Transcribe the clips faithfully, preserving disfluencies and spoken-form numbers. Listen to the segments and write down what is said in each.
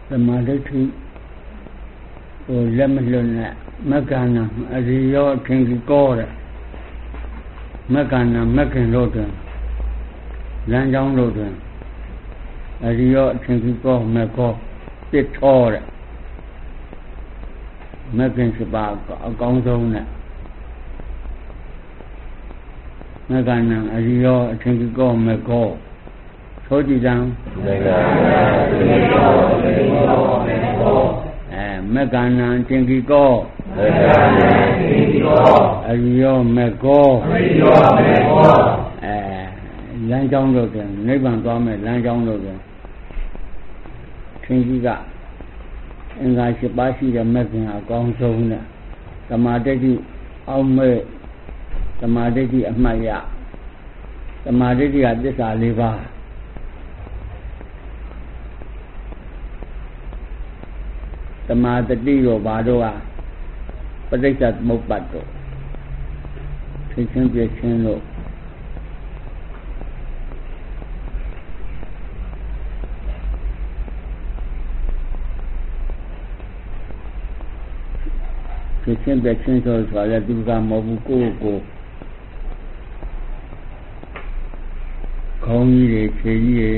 thama daithi ko lam luna makana ariyo thingi ko de makana makin lo de lan chong lo de ariyo thingi ko me ko pit tho de makin spa a kaung song ne makana ariyo thingi ko me ko so ji jang makana thingi ko ariyo me ko lan chong lo de nibbang twa me lan chong lo de thingi kaအင်္ဂါ၈ပါးရှိတဲ့မဂ္ဂင်အကောင်းဆုံးနဲ့သမာဓိတိအောက်မဲ့သမာဓိတိအမှတ်ရသမာဓိတိကသစ္စာ၄ပါးသမာဓိတိရောဘာတို့ကပဋိစ္စသမုပ္ပါဒ်တို့သိချင်းပြချင်းတို့ဖြစ်ချင်းပြချင်းဆိုဆိုရသူကမဟုတ်ဘူးကိုယ့်ကိုခေါင်းကြီးတွေခြေကြီးတွေ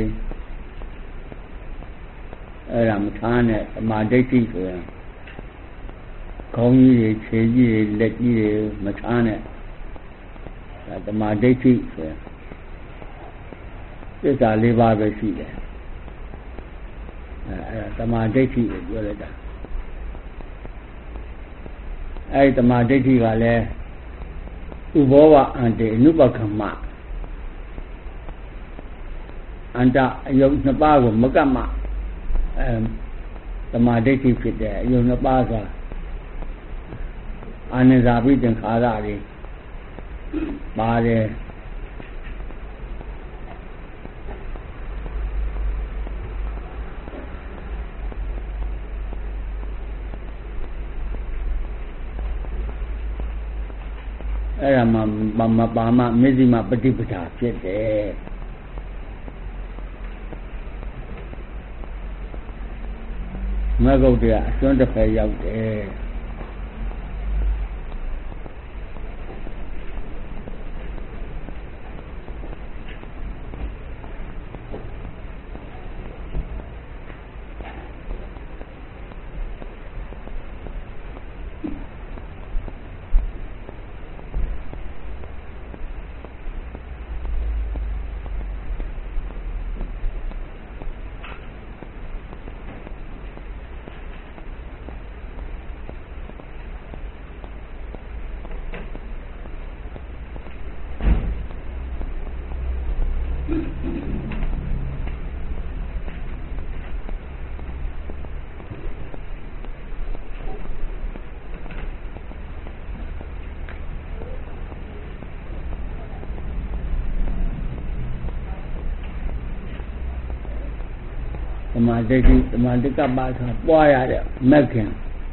အဲ့ဒါမထားနဲ့သမာဓိဋ္ဌိဆိုရင်ခေါင်းကြီးတွေခြေကြီးတွေလက်ကြီးတွေမထားနဲ့ဒါသမာဓိဋ္ဌိဆိုရင်သစ္စာ၄ပါးပဲရှိတယ်အဲ့ဒါသမာဓိဋ္ဌိကိုပြောလိုက်တာအဲ့ဒီသမာဓိဋ္ဌိကလည်းဥဘောဝအန္တေအနုပကမ္မအန္တအယုံနှစ်ပါးကိုမကမ္မအဲသမာဓိဋ္ဌိဖြစ်တယ်အယုံနှစ်ပါးဆိုအာနိဇာပိသင်္ခါရတွေပါတယ်အဲ့ဒါမှမပါမမျက်စိမှာပฏิပဒါဖြစ်တယ်မဂ္ဂုတ်တရားအစွန်းတစ်ဖက်ရောက်တယ်သမာဓိဋ္ဌိသမာဓိကပ္ပဆိုပွားရတဲ့မဂ္ဂင်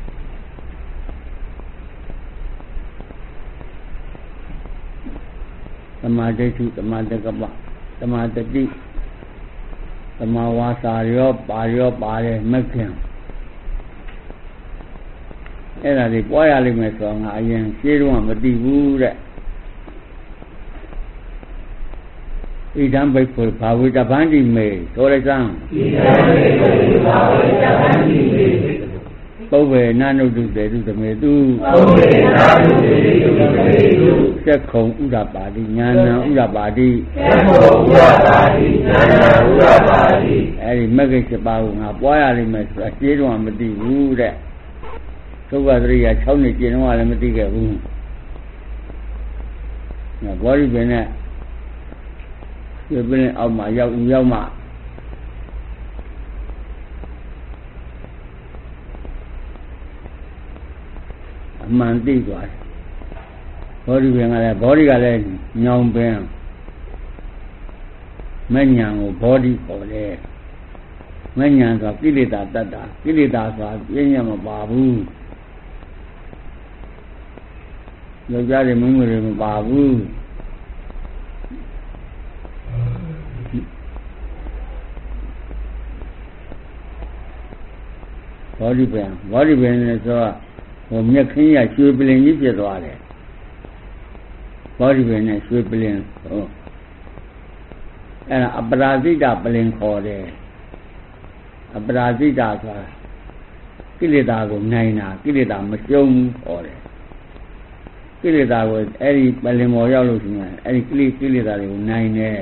သမာဓိဋ္ဌိသမာဓိကပ္ပသမာတတိသမာဝါစာရောပါရောပါတယ်မဂ္ဂင်အဲ့ဒါတွေပွားရလိမ့်မယ်ဆိုတော့ငါအရင်ရှင်းတော့မသိဘူးတဲ့ဣဒံဘိက္ခုဘာဝိတဗန္တိမေဆိုလိုက်စမ်းဣဒံဘိက္ခုဘာဝိတဗန္တိမေပုဗ္ဗေနနုတုတေတုသမေတုပုဗ္ဗေနနုတေတုသမေတုသက္ခုံဥဒ္ဒပါတိဉာဏံဥဒ္ဒပါတိသက္ခုံဥဒ္ဒပါတိဉာဏံဥဒ္ဒပါတိအဲ့ဒီမဂ္ဂင်၈ပါးကိုငါပွားရလိမ့်မယ်ဆိုတာရှင်းတော့မသိဘူးတဲ့သုဘသရိယာ၆နှစ်ကျင့်တော့လည်းမသိခဲ့ဘူးငါဘောဓိပင်နဲ့ဒီပင်အောက်မှာရောက်ရောက်မှအမှန်သိသွားတယ်ဘောဓိပင်ကလည်းဘောဓိကလည်းညောင်ပင်မဉ္ဇဉ်ကိုဘောဓိခေါ်တယ်မဉ္ဇဉ်ဆိုတာကိလေသာတတ်တာကိလေသာဆိုတာပြည့်ညတ်မပါဘူးယောက်ျားတွေမိန်းမတွေမပါဘူးဘောဓိပင်ဘောဓိပင်နဲ့ဆိုတော့ဟိုမြက်ခင်းရရွှေပလင်ကြီးဖြစ်သွားတယ်ဘောဓိပင်နဲ့ရွှေပလင်ဟိုအဲ့ဒါအပရာဇိတပလင်ခေါ်တယ်အပရာဇိတဆိုတာကိလေသာကိုနိုင်တာကိလေသာမရှုံးဘူးခေါ်တယ်ကိလေသာကိုအဲ့ဒီပလင်ပေါ်ရောက်လို့ရှိရင်အဲ့ဒီကိလေကိလေသာတွေကိုနိုင်တယ်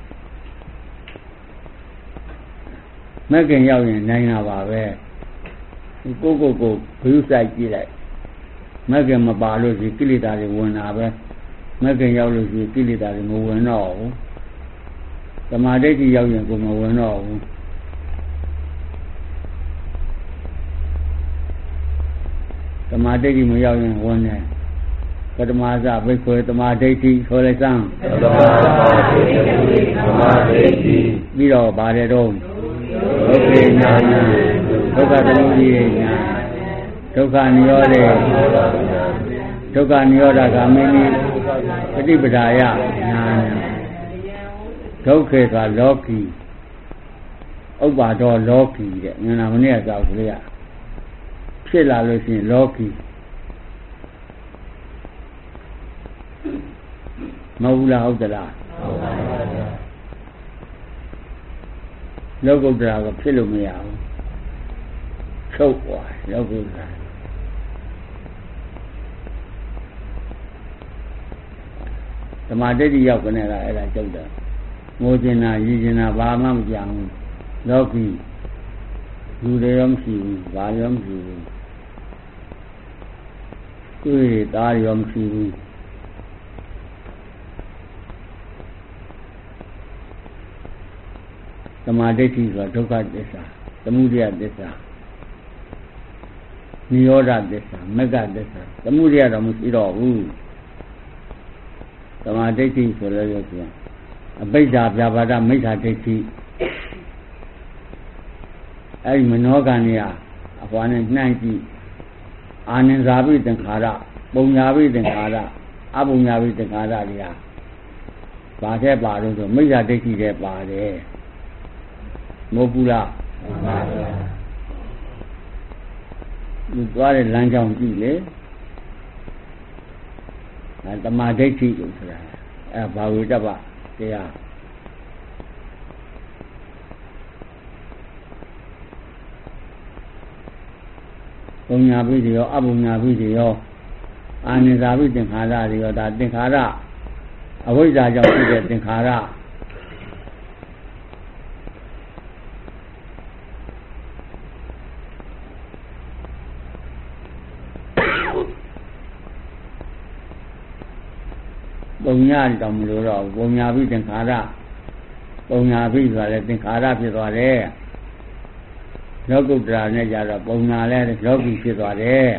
မဂ္ဂင်ရောက်ရင်နိုင်တာပါပဲကိုကိုကိုဘုစိုက်ကြည့်လိုက်မဂ္ဂင်မပါလို့ရှိကိလေသာတွေဝင်တာပဲမဂ္ဂင်ရောက်လို့ရှိကိလေသာတွေမဝင်တော့ဘူးသမာဓိဋ္ဌိရောက်ရင်ကိုမဝင်တော့ဘူးသမာဓိဋ္ဌိမရောက်ရင်ဝင်တယ်ပထမစဘိက္ခွေသမာဓိဋ္ဌိဆိုလိုက်စမ်းသမာဓိဋ္ဌိသမာဓိဋ္ဌိပြီးတော့ဗါတယ်တော့ဒုက္ခိညာဏဒုက္ခသမုဒိယညာဒုက္ခနိရောဓေဒုက္ခနိရောဓဂာမိနိပฏิပဒါယညာဒုက္ခေကလောကီဥပ္ပါဒောလောကီတဲ့ဉာဏ်မနေ့ကကြောက်ကလေးကဖြစ်လာလို့ရှိရင်လောကီမဟုတ်လားဟုတ်သလားဟုတ်ပါဘူးလောကုတ္တရာကဖြစ်လို့မရဘူးချုပ်သွားလောကုတ္တရာဓမ္မဒိဋ္ဌိရောက်ကနေလားအဲ့ဒါကျုပ်တာငိုကျင်တာရည်ကျင်တာဘာမှမပြောင်းဘူးလောကီလူတွေရောမရှိဘူးဘာရောမရှိဘူးကိုယ်သားရောမရှိဘူးသမာဓိဋ္ဌိဆိုဒုက္ခသစ္စာသမုဒယသစ္စာနိရောဓသစ္စာမဂ္ဂသစ္စာသမုဒယတော့မရှိတော့ဘူးသမာဓိဋ္ဌိဆိုလည်းရုပ်ပြန်အပိစ္ဆာပြဘာဒမိစ္ဆာဒိဋ္ဌိအဲ့ဒီမနောကံတွေကအဟွာနဲ့နှိုင်းကြည့်အာနန္ဇာပိသင်္ခါရပုံညာပိသင်္ခါရအပုံညာပိသင်္ခါရတွေကဘာတဲ့ပါလို့ဆိုမိစ္ဆာဒိဋ္ဌိတဲ့ပါတယ်မဟုတ်ဘူးလားမှန်ပါဗျာဒီသွားတဲ့လမ်းကြောင်းကြည့်လေအဲတမာဒိဋ္ဌိလို့ဆိုတာအဲဘာဝိတ္တပတရားဘုံညာပိတွေရောအဘုံညာပိတွေရောအာနိဇာပိသင်္ခါရတွေရောဒါသင်္ခါရအဝိဇ္ဇာကြောင့်ဖြစ်တဲ့သင်္ခါရပုံညာတောင်မလို့တော့ပုံညာပိသင်္ခါရပုံညာပိဆိုတာလည်းသင်္ခါရဖြစ်သွားတယ်လောကုတ္တရာနဲ့ကြတော့ပုံညာလည်းလောကီဖြစ်သွားတယ်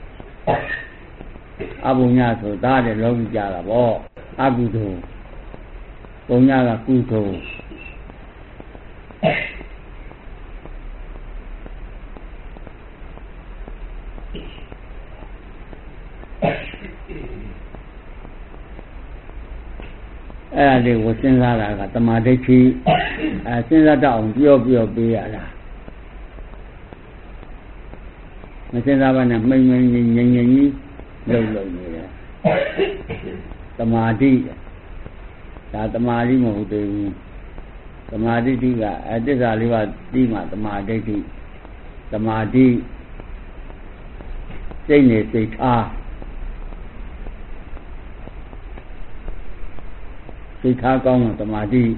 အပုံညာဆိုတာတဲ့လောကီကြတာပေါ့အကုသိုလ်ပုံညာကကုသိုလ်အဲ့ဒါလေးကိုစဉ်းစားတာကတမာဒိဋ္ဌိအဲစဉ်းစားတတ်အောင်ပြောပြောပေးရတာမစဉ်းစားပါနဲ့မှိန်မှိန်ငြိမ်ငြိမ်ကြီးလုံလုံနေတယ်တမာဒိဒါတမာဒိမဟုတ်သေးဘူးတမာဒိဋ္ဌိကအတ္တစာလေးပါးပြီးမှတမာဒိဋ္ဌိတမာဒိစိတ်နေစိတ်ထားစိတ်ထားကောင်းတဲ့တမာတိ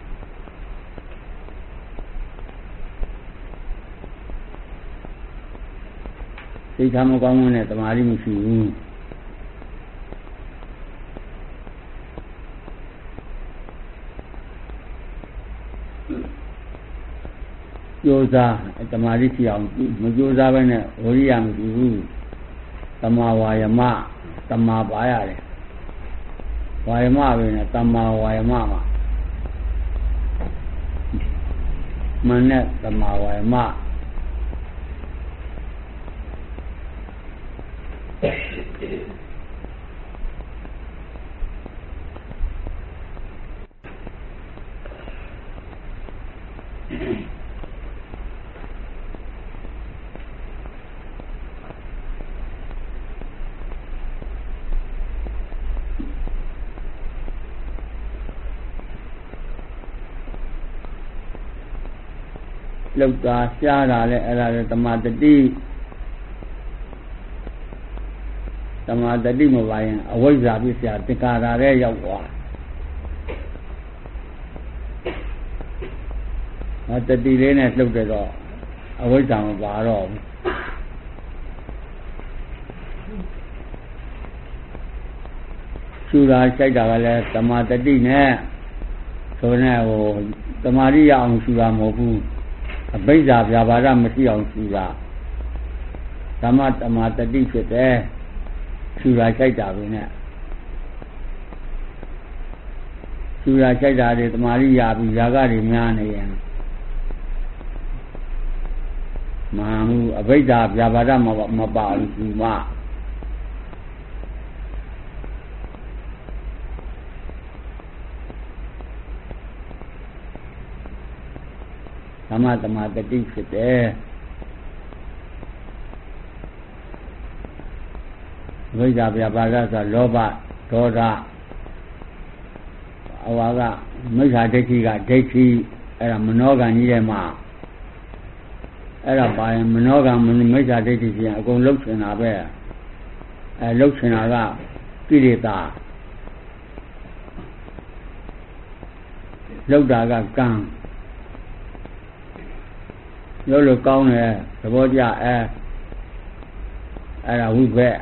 စိတ်ထားမကောင်းတဲ့တမာတိမရှိဘူးကြိုးစားတမာတိဖြစ်အောင်မကြိုးစားဘဲနဲ့ဝိရိယမရှိဘူးတမာဝါယမတမာပါရတယ်ဝါယမပဲနဲ့တမ္မာဝါယမမှာမနဲ့တမ္မာဝါယမလောက်တာရှားတာလဲအဲ့ဒါလဲတမာတတိတမာတတိမပါရင်အဝိဇ္ဇာပြစ်ရာသင်္ကာရတဲ့ရောက်သွားမတတိလေးနဲ့လှုပ်တယ်တော့အဝိဇ္ဇာမပါတော့ဘူးရှူတာစိုက်တာကလည်းတမာတတိနဲ့ဆိုနေဟိုတမာရိရအောင်ရှူတာမဟုတ်ဘူးအဘိဇ္ဇာဗျာပါဒမရှိအောင်ရှူတာဓမ္မတမာတတိဖြစ်တယ်ရှူတာစိုက်တာပဲနဲ့ရှူတာစိုက်တာတွေတမာရိရပြီးဇာကတွေများနေရင်မဟာမှုအဘိဇ္ဇာဗျာပါဒမမပါဘူးရှူမဓမ္မတမာတတိဖြစ်တယ်ဝိဇ္ဇာဗျာပါဒဆိုလောဘဒေါသအဝါကမိစ္ဆာဒိဋ္ဌိကဒိဋ္ဌိအဲ့ဒါမနောကံကြီးထဲမှာအဲ့ဒါပါရင်မနောကံမိစ္ဆာဒိဋ္ဌိပြန်အကုန်လှုပ်ချင်တာပဲအဲလှုပ်ချင်တာကကိလေသာလှုပ်တာကကံရောလို့ကောင်းတယ်သဘောကျအဲအဲ့ဒါဝိဘက်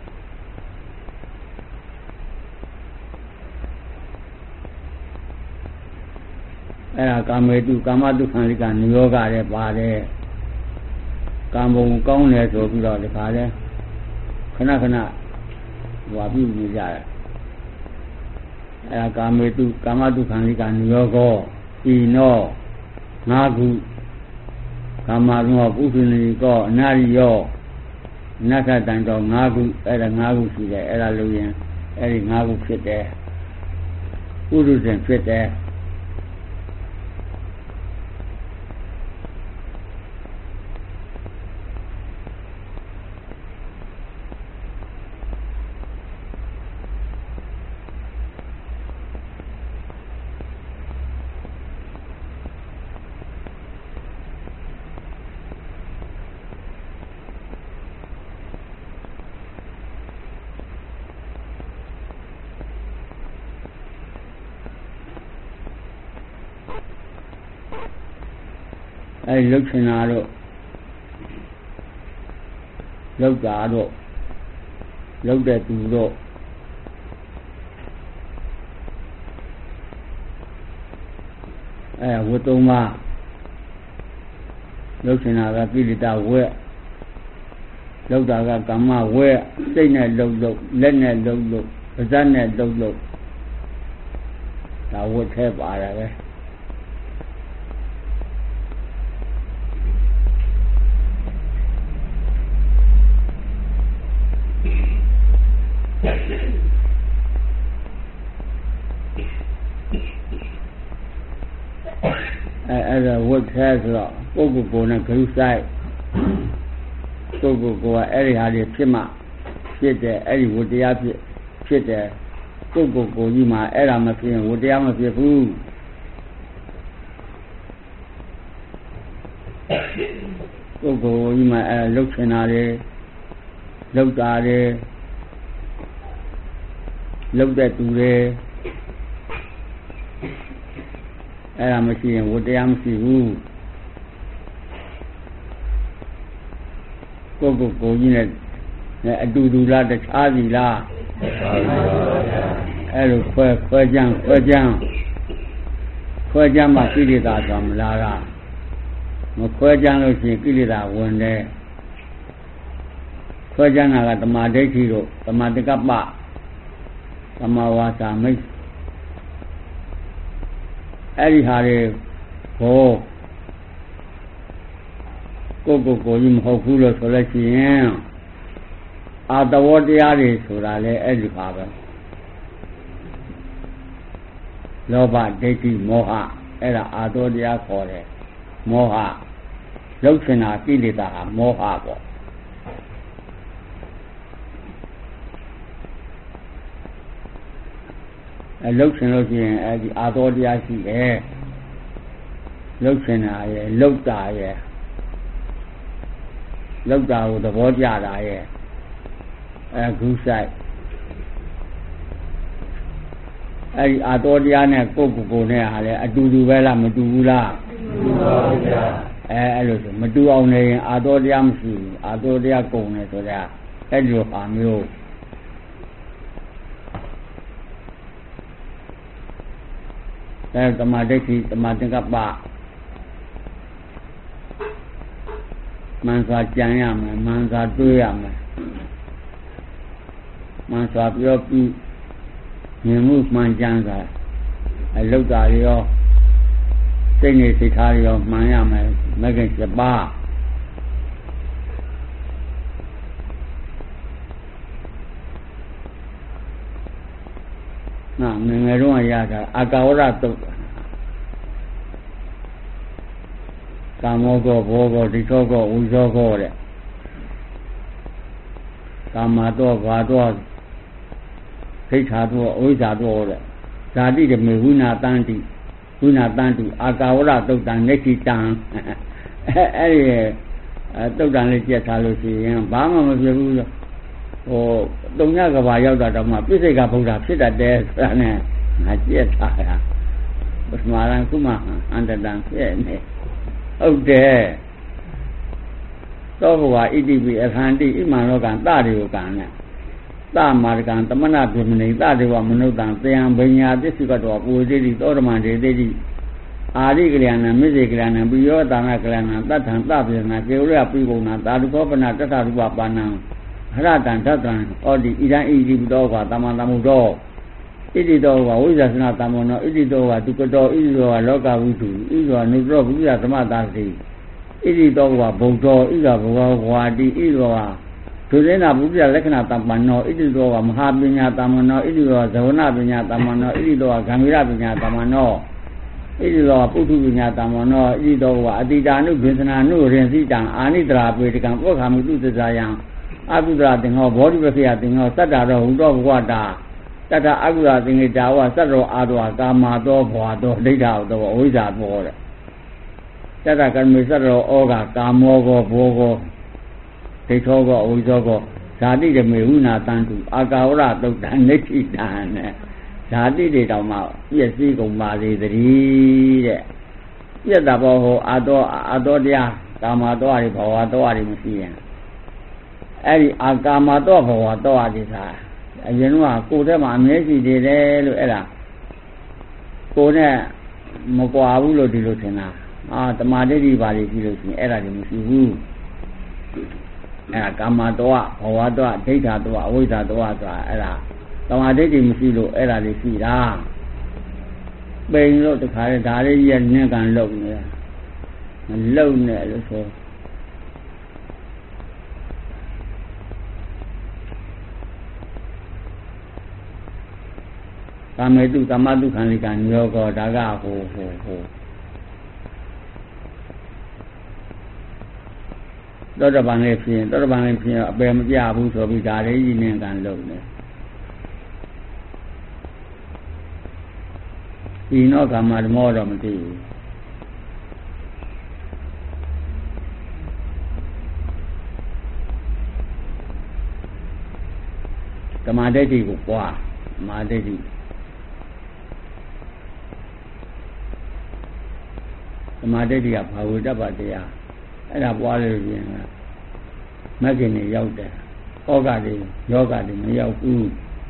အဲ့ဒါကာမေတုကာမတုခံလိကနိယောဂတဲ့ပါတယ်ကာမဘုံကောင်းတယ်ဆိုပြီးတော့ဒီခါလဲခဏခဏဟွာပြုနေကြတယ်အဲ့ဒါကာမေတုကာမတုခံလိကနိယောဂောဤနောငါခုကာမရောပုထုနေကောအနာရိယောနတ်တန်တော်၅ခုအဲ့ဒါ၅ခုရှိတယ်အဲ့ဒါလို့ရင်အဲ့ဒီ၅ခုဖြစ်တယ်ပုထုဇဉ်ဖြစ်တယ်အဲ့လှုပ်ချင်တာတော့လှုပ်တာတော့လှုပ်တဲ့သူတော့အဲဝတ္တုံးမလှုပ်ချင်တာကကိလေသာဝက်လှုပ်တာကကာမဝက်စိတ်နဲ့လှုပ်လို့လက်နဲ့လှုပ်လို့ပါးစပ်နဲ့လှုပ်လို့ဒါဝက်ထဲပါတယ်ပဲအဲ့ဒါဝတ်ခဲဆိုတော့ပုဂ္ဂိုလ်ကိုယ်နဲ့ဂရုစိုက်ပုဂ္ဂိုလ်ကိုယ်ကအဲ့ဒီဟာတွေဖြစ်မှဖြစ်တယ်အဲ့ဒီဝတ္တရားဖြစ်ဖြစ်တယ်ပုဂ္ဂိုလ်ကိုယ်ကြီးမှာအဲ့ဒါမဖြစ်ရင်ဝတ္တရားမဖြစ်ဘူးပုဂ္ဂိုလ်ကြီးမှာအဲ့လှုပ်ချင်တာတွေလှုပ်တာတွေလှုပ်တဲ့သူတွေအဲ့ဒါမရှိရင်ဝတ္တရားမရှိဘူးကိုယ်ကိုယ်ကိုကြီးနဲ့အတူတူလားတခြားစီလားအဲ့လိုခွဲခွဲကြမ်းခွဲကြမ်းခွဲကြမ်းမှကိလေသာဆိုမလားလားမခွဲကြမ်းလို့ရှိရင်ကိလေသာဝင်တယ်ခွဲကြမ်းတာကတမာဒိဋ္ဌိတို့တမာတကပ္ပတမာဝါစာမိတ်အဲ့ဒီဟာတွေဟောကိုယ်ကိုယ်ကိုကြီးမဟုတ်ဘူးလို့ဆိုလို့ရှိရင်အာတဝတရားတွေဆိုတာလေအဲ့ဒီပါပဲလောဘဒိဋ္ဌိမောဟအဲ့ဒါအာတောတရားခေါ်တယ်မောဟလှုပ်ချင်တာကိလေသာဟာမောဟပေါ့အဲလှုပ်ချင်လို့ရှိရင်အဲဒီအာတောတရားရှိတယ်လှုပ်ချင်တာရဲ့လှုပ်တာရဲ့လှုပ်တာကိုသဘောကျတာရဲ့အဲဂုစိုက်အဲဒီအာတော်တရားနဲ့ကိုယ့်ကိုယ်ကိုယ်နဲ့ဟာလေအတူတူပဲလားမတူဘူးလားတူပါဘူးဗျာအဲအဲ့လိုဆိုမတူအောင်နေရင်အာတော်တရားမရှိဘူးအာတော်တရားကုန်တယ်ဆိုတာအဲ့ဒီလိုဟာမျိုးအဲသမာဓိဋ္ဌိသမာသင်္ကပ္ပမှန်စွာကြံရမယ်မှန်စွာတွေးရမယ်မှန်စွာပြောပြီးမြင်မှုမှန်ကြံစွာအလုတ်တာရောစိတ်နေစိတ်ထားရောမှန်ရမယ်မဂ္ဂင်七ပါးနာငယ်ငယ်တော့ရတာအာကာဝရတုတ်ကာမောကောဘောကောဒိဋ္ဌောကောဝိဇောကောတဲ့ကာမတော့ဘာတော့ခိဋ္ဌာတော့အဝိဇ္ဇာတော့တဲ့ဇာတိဓမေဝိနာတန်တိဝိနာတန်တုအာကာဝရတုတ်တံနေတိတံအဲအဲ့ဒီတုတ်တံလေးကြက်ထားလို့ရှိရင်ဘာမှမဖြစ်ဘူးဟိုတုံညကဘာရောက်တာတော့မှပြိစိတ်ကဗုဒ္ဓဖြစ်တတ်တယ်ဆိုတာနဲ့ငါကြက်ထားတာပထမရန်ခုမှအန္တတံဖြစ်နေဟုတ်တယ်သောဘဝဣတိပိအခန္တိဣမံလောကံတရေဝကံနဲ့တမာရကံတမနာပြမနိတတေဝမနုဿံသယံဘိညာပစ္စည်းကတော့ပူတိတိသောဓမ္မဒေတိတိအာရိကလျာဏမစ္စေကလျာဏပိယောတာနာကလျာဏတထံတပြေနာကေဝရပိဘုံနာသာဓုခောပနာတထရူပပါဏံဟရတံတတံဩဒီဣဒံဣတိပိတောကတမန္တမုတောဣတိတောကဝိဇ္ဇာစနာတမောနောဣတိတောကဒုက္ကတောဣတိတောကလောကဝိတုဣသောနုတောဘုရားသမတာတိဣတိတောကဘုဒ္ဓောဣသောဘောဝါတိဣသောဒုရေနာဘုရားလက္ခဏာတမ္ပန္နောဣတိတောကမဟာပညာတမ္ပန္နောဣတိတောကဇဝနာပညာတမ္ပန္နောဣတိတောကဂံဗိရပညာတမ္ပန္နောဣတိတောကပုထုပညာတမ္ပန္နောဣတိတောကအတိတာနုဘိသနာနုရင်စိတံအာနိတရာပေတကံပောခာမိတုသဇာယံအကုဒရာသင်္ဟောဘောဓိပခေယသင်္ဟောသတ္တရောဟူသောဘဝတာတတအကုဒရာသင်္ဟေတာဝသတ္တရောအာတောကာမတောဘဝတောဒိဋ္ဌာတောအဝိဇ္ဇာတောတဲ့တတကမေသတ္တရောဩဃကာမောကောဘောကောဒိဋ္ဌောကောအဝိဇ္ဇောကောဇာတိဓမေဝိနာတန်တုအာကာဝရတုတ်တံနိဋ္ဌိတံနဲ့ဇာတိတွေတောင်မှပြည့်စည်ကုန်ပါလေသတည်းတဲ့ပြည့်တာဘောဟောအာတောအာတောတရားကာမတောတွေဘဝတောတွေမရှိရင်အဲ့ဒီအာကာမတောဘဝတောအတိသာအရင်ကကိုယ်ထဲမှာအမြဲရှိနေတယ်လို့အဲ့ဒါကိုယ်နဲ့မကွာဘူးလို့ဒီလိုထင်တာအာတမာဒိဋ္ဌိပါလိရှိလို့ရှိရင်အဲ့ဒါတွေမရှိဘူးအဲ့ဒါကာမတောဘဝတောဒိဋ္ဌာတောအဝိဇ္ဇာတောဆိုတာအဲ့ဒါတမာဒိဋ္ဌိမရှိလို့အဲ့ဒါတွေရှိတာပိန်လို့တခါလေဒါလေးကြီးကနင်းကန်လုံနေမလုံနဲ့လို့ဆိုကာမေတုသမတုခံလိကံညောကောဒါကဟိုဟိုဟိုသောတပန်လေးဖြစ်ရင်သောတပန်လေးဖြစ်ရင်အပယ်မပြဘူးဆိုပြီးဒါလေးကြီးနင်းကန်လုံနေဒီနောကမဓမ္မောတော့မသိဘူးဓမ္မဒိဋ္ဌိကိုပွားဓမ္မဒိဋ္ဌိဓမ္မဒိဋ္ဌိကဘာဝတ္တပတရားအဲ့ဒါပွားလို့ပြင်ကမဂ္ဂင်တွေရောက်တယ်ဩဃတွေယောဂတွေမရောက်ဘူး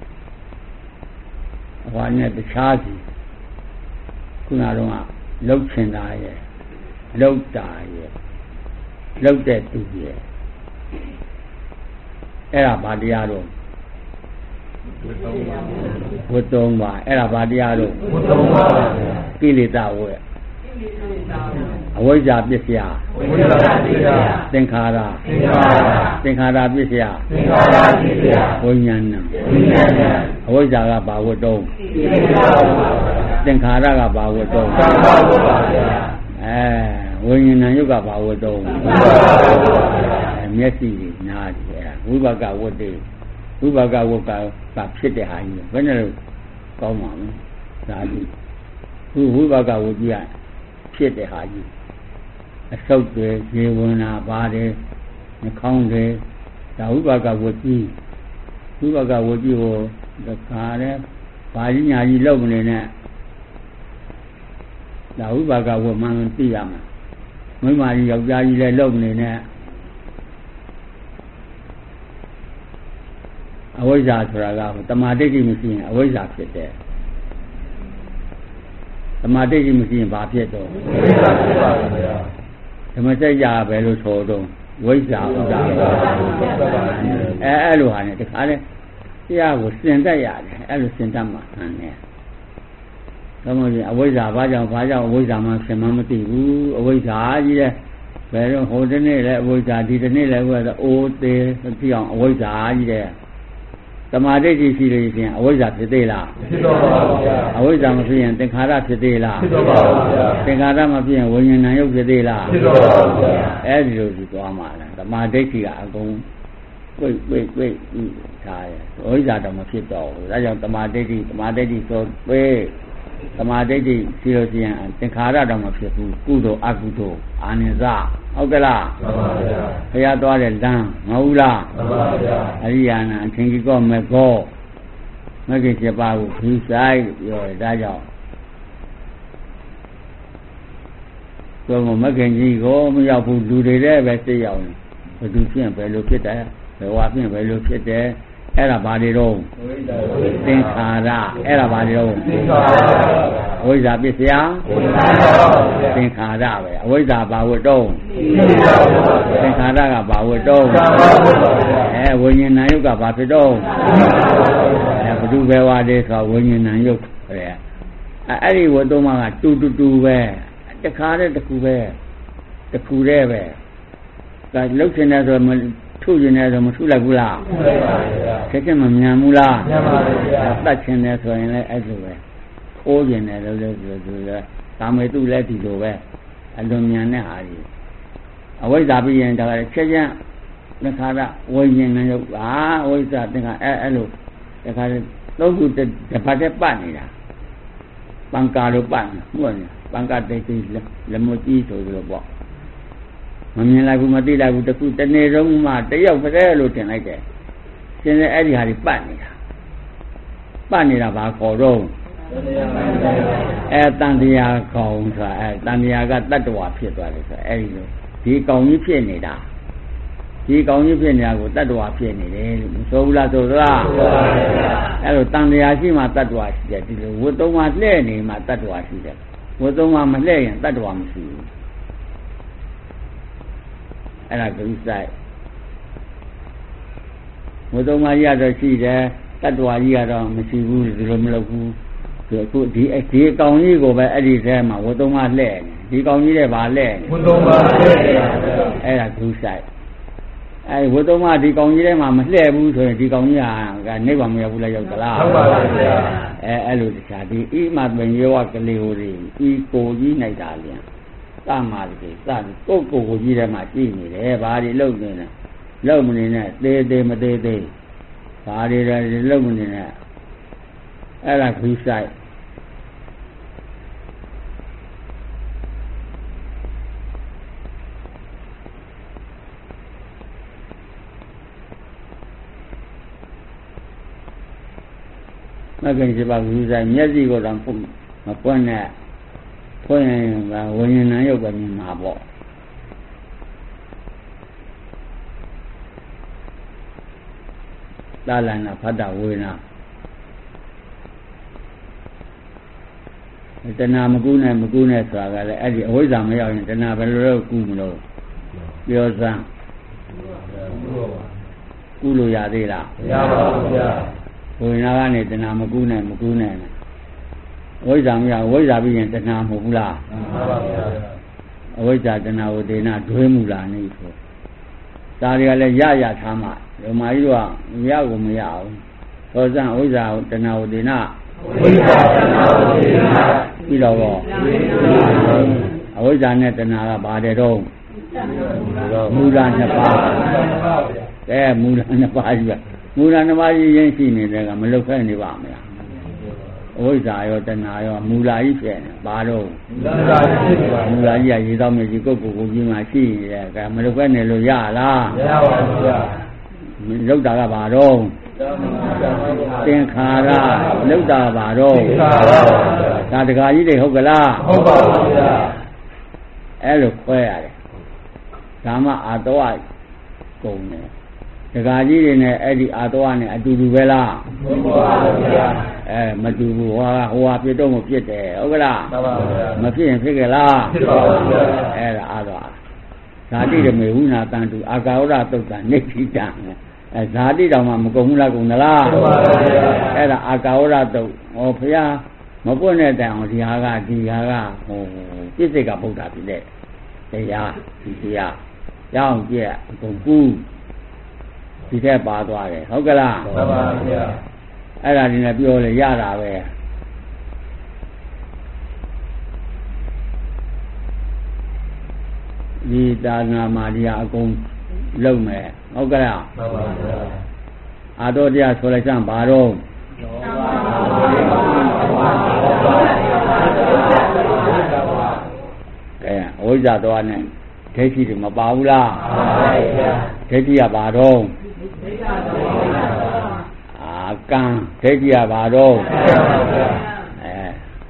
အဟွာနဲ့တခြားစီခုနကတော့လှုပ်ချင်တာရဲ့လှုပ်တာရဲ့လှုပ်တဲ့သူရဲ့အဲ့ဒါဘာတရားတော့ဝတ္တုံပါအဲ့ဒါဘာတရားတော့ဝတ္တုံပါကိလေသာဝဲအဝိဇ္ဇာပစ္စယအဝိဇ္ဇာပစ္စယသင်္ခါရသင်္ခါရသင်္ခါရပစ္စယသင်္ခါရပစ္စယဝိညာဏဝိညာဏအဝိဇ္ဇာကဘာဝတ္တုံသင်္ခါရကဘာဝတ္တုံသံဃာဝတ္တုအဲဝိညာဏယုတ်ကဘာဝတ္တုံမျက်စိကြီးနားကြီးအဲဝိဘကဝတ္တေဝိဘကဝတ္ကကဖြစ်တဲ့ဟာကြီးဘယ်နဲ့လို့ကောင်းပါမလဲဒါကြည့်ခုဝိဘကဝတ္တိကဖြစ်တဲ့ဟာကြီးအဆုတ်တွေရေဝင်တာပါတယ်နှာခေါင်းတွေဒါဝိပါကဝကြီးဝိပါကဝကြီးကိုတခါနဲ့ဘာကြီးညာကြီးလောက်မနေနဲ့ဒါဝိပါကဝမှန်သိရမှာမိမကြီးယောက်ျားကြီးလည်းလောက်မနေနဲ့အဝိဇ္ဇာဆိုတာကတမာဒိဋ္ဌိမရှိရင်အဝိဇ္ဇာဖြစ်တယ်တမာဒိဋ္ဌိမရှိရင်ဘာဖြစ်တော့ဝိဇ္ဇာဖြစ်ပါဗျာဓမ္မစကြာပဲလို့ဆိုတော့ဝိဇ္ဇာဥဒ္ဒါအဲအဲ့လိုဟာနဲ့တခါလဲတရားကိုစင်တတ်ရတယ်အဲ့လိုစင်တတ်မှဟန်တယ်ဒါမှမဟုတ်အဝိဇ္ဇာဘာကြောင့်ဘာကြောင့်အဝိဇ္ဇာမှဖြစ်မှမသိဘူးအဝိဇ္ဇာကြီးတဲ့ဘယ်တော့ဟိုတနေ့လဲအဝိဇ္ဇာဒီတနေ့လဲဟိုကအိုးသေးဖြစ်အောင်အဝိဇ္ဇာကြီးတဲ့သမာဓိရှိလို့ရှိရင်အဝိဇ္ဇာဖြစ်သေးလားဖြစ်တော့ပါဘူးဗျာအဝိဇ္ဇာမဖြစ်ရင်သင်္ခါရဖြစ်သေးလားဖြစ်တော့ပါဘူးဗျာသင်္ခါရမဖြစ်ရင်ဝိညာဏ်ရုပ်ဖြစ်သေးလားဖြစ်တော့ပါဘူးဗျာအဲ့ဒီလိုဒီသွားမှာလားသမာဓိကအကုန်ဝိတ်ဝိတ်ဝိတ်ထားရအဝိဇ္ဇာတော့မဖြစ်တော့ဘူးဒါကြောင့်သမာဓိသမာဓိဆိုပေးသမာဓိရှိလို့ရှိရင်သင်္ခါရတော့မဖြစ်ဘူးကုသိုလ်အကုသိုလ်အာနိသဟုတ်ကလားမှန်ပါဗျာဘုရားသွားတဲ့လမ်းမဟုတ်လားမှန်ပါဗျာအရိယာနာအထင်ကြီးကောမေကောမဂ္ဂင်七ပါးကိုခီးဆိုင်ပြောတယ်ဒါကြောင့်ဆိုတော့မဂ္ဂင်ကြီးကိုမရောက်ဘူးလူတွေလည်းပဲသိရောက်နေဘယ်သူဖြစ်ဘယ်လိုဖြစ်တယ်ဘယ်ဝါဖြစ်ဘယ်လိုဖြစ်တယ်အဲ့ဒါဘာတွေတော့သင်္ခါရအဲ့ဒါဘာတွေတော့သင်္ခါရအဝိဇ္ဇာပစ္စယသင်္ခါရပဲအဝိဇ္ဇာဘာဝတ္တုံသင်္ခါရကဘာဝတ္တုံအဲဝိညာဏယုတ်ကဘာဖြစ်တော့အဲဘုဒ္ဓဘဝတည်းဆိုဝိညာဏယုတ်ပဲအဲ့ဒီဝတ္တုမကတူတူတူပဲတခါတည်းတစ်ခုပဲတစ်ခုတည်းပဲဒါလှုပ်ရှင်နေဆိုထုကျင်နေဆိုမထုလိုက်ဘူးလားထုလိုက်ပါဗျာဆက်ချက်မမြန်ဘူးလားမြန်ပါဗျာတတ်ချင်တယ်ဆိုရင်လည်းအဲ့လိုပဲခိုးကျင်တယ်လို့လည်းဆိုဆိုလဲကာမေတုလည်းဒီလိုပဲအလွန်မြန်တဲ့ဟာကြီးအဝိဇ္ဇာပြီးရင်ဒါကချက်ချက်သင်္ခါရဝိညာဉ်နဲ့ရုပ်ပါအဝိဇ္ဇာသင်္ခါအဲ့အဲ့လိုတခါသုံးခုတစ်ပတ်တည်းပတ်နေတာပံကာလိုပတ်ဟုတ်တယ်ပံကာတိတ်တိတ်လက်မကြီးဆိုလိုပေါ့မမြင်လိုက်ဘူးမသိလိုက်ဘူးတခုတနေ့လုံးမှတယောက်ပဲလို့တင်လိုက်တယ်ရှင်လည်းအဲ့ဒီဟာကြီးပတ်နေတာပတ်နေတာဘာခေါ်တော့အဲတန်တရားကောင်ဆိုတာအဲတန်တရားကတတ္တဝါဖြစ်သွားတယ်ဆိုအဲ့ဒီလိုဒီကောင်ကြီးဖြစ်နေတာဒီကောင်ကြီးဖြစ်နေတာကိုတတ္တဝါဖြစ်နေတယ်လို့မဆိုဘူးလားဆိုသလားအဲ့လိုတန်တရားရှိမှတတ္တဝါရှိတယ်ဒီလိုဝတ်သုံးပါလှဲ့နေမှတတ္တဝါရှိတယ်ဝတ်သုံးပါမလှဲ့ရင်တတ္တဝါမရှိဘူးအဲ့ဒါဂရုစိုက်ဝတ်သုံးပါရတော့ရှိတယ်တတ္တဝါကြီးကတော့မရှိဘူးဒီလိုမလုပ်ဘူးဒီအခုဒီဒီကောင်ကြီးကိုပဲအဲ့ဒီထဲမှာဝတ်သုံးပါလှဲ့နေဒီကောင်ကြီးတဲ့ဘာလှဲ့ဝတ်သုံးပါလှဲ့အဲ့ဒါဂရုစိုက်အဲ့ဝတ်သုံးပါဒီကောင်ကြီးထဲမှာမလှဲ့ဘူးဆိုရင်ဒီကောင်ကြီးကနိဗ္ဗာန်မရောက်ဘူးလားရောက်သလားဟုတ်ပါပါဗျာအဲအဲ့လိုတခြားဒီဣမပင်ယောကလေးဟိုဒီဤကိုကြီးနိုင်တာလျံသမာဓိစသည်ကိုယ်ကိုယ်ကိုကြီးထဲမှာကြည့်နေတယ်ဘာတွေလုပ်နေလဲလုပ်မနေနဲ့သေးသေးမသေးသေးဘာတွေလဲလုပ်မနေနဲ့အဲ့ဒါခီးဆိုင်မကင်စီပါခီးဆိုင်မျက်စိကိုတော့မပွင့်နဲ့ဖွင့်ရင်ဝိညာဉ်ရုပ်ပဲမြင်မှာပေါ့သာလနာဖတ်တာဝေနာတဏှာမကူးနဲ့မကူးနဲ့ဆိုတာကလည်းအဲ့ဒီအဝိဇ္ဇာမရောက်ရင်တဏှာဘယ်လိုလုပ်ကူးမလို့ပြောစမ်းကူးလို့ရသေးလားမရပါဘူးဗျာဝိညာဉ်ကနေတဏှာမကူးနဲ့မကူးနဲ့အဝိဇ္ဇာမရဝိဇ္ဇာပြီးရင်တဏှာမဟုတ်ဘူးလားမှန်ပါဗျာအဝိဇ္ဇာတဏှာဝဒေနာဒွေးမူလာနေဆိုဒါတွေကလည်းရရထားမှဓမ္မကြီးကမရကိုမရအောင်သောဇံအဝိဇ္ဇာတဏှာဝဒေနာဝိဇ္ဇာတဏှာဝဒေနာပြီးတော့အဝိဇ္ဇာနဲ့တဏှာကဘာတဲ့တော့မူလနှစ်ပါးကဲမူလနှစ်ပါးကြီးကမူလနှစ်ပါးကြီးရင်းရှိနေတယ်ကမလုတ်ခဲနေပါမလားဝိဇ္ဇာရောတဏှာရောမူလာကြီးဖြစ်နေဘာတော့မူလာကြီးကရေတော့မြေကြီးကိုကိုကိုကြီးမှရှိနေတယ်ကဲမလုပ်ပဲနေလို့ရလားမရပါဘူးဗျာလောက်တာကဘာတော့သင်္ခါရလောက်တာဘာတော့သင်္ခါရဒါတကာကြီးတွေဟုတ်ကလားဟုတ်ပါဘူးဗျာအဲ့လိုခွဲရတယ်ဒါမှအာတောကုန်တယ်ဒကာကြီးတွေနဲ့အဲ့ဒီအာတောနဲ့အတူတူပဲလားမတူပါဘူးဗျာအဲမတူဘူးဟိုကဟိုကပြတော့မဖြစ်တယ်ဟုတ်ကလားမှန်ပါဗျာမဖြစ်ရင်ဖြစ်ကြလားဖြစ်ပါဘူးဗျာအဲ့ဒါအာတောဇာတိဓမေဝုနာတန်တူအာကာဝရတုတ်တန်နေခိတံအဲဇာတိတောင်မှမကုန်ဘူးလားကုန်သလားမှန်ပါဗျာအဲ့ဒါအာကာဝရတုတ်ဟောဖျားမပွင့်တဲ့တိုင်အောင်ဒီဟာကဒီဟာကဟိုပြစ္ဆေကဗုဒ္ဓဖြစ်တဲ့တရားဒီတရားရအောင်ကြည့်အကုန်ကူးဒီထက်ပါသွားတယ်ဟုတ်ကလားမှန်ပါဗျာအဲ့ဒါဒီနဲ့ပြောလေရတာပဲဒီတာနာမာဒီအကုန်လုံးမယ်ဟုတ်ကလားမှန်ပါဗျာအာတော်တရားဆိုလိုက်စမ်းဘာတော့ကဲအဝိဇ္ဇာတော်နဲ့ဒိဋ္ဌိတွေမပါဘူးလားမှန်ပါဗျာဒိဋ္ဌိကဘာတော့အာကံဒိဋ္ဌိကဘာတော့အဲ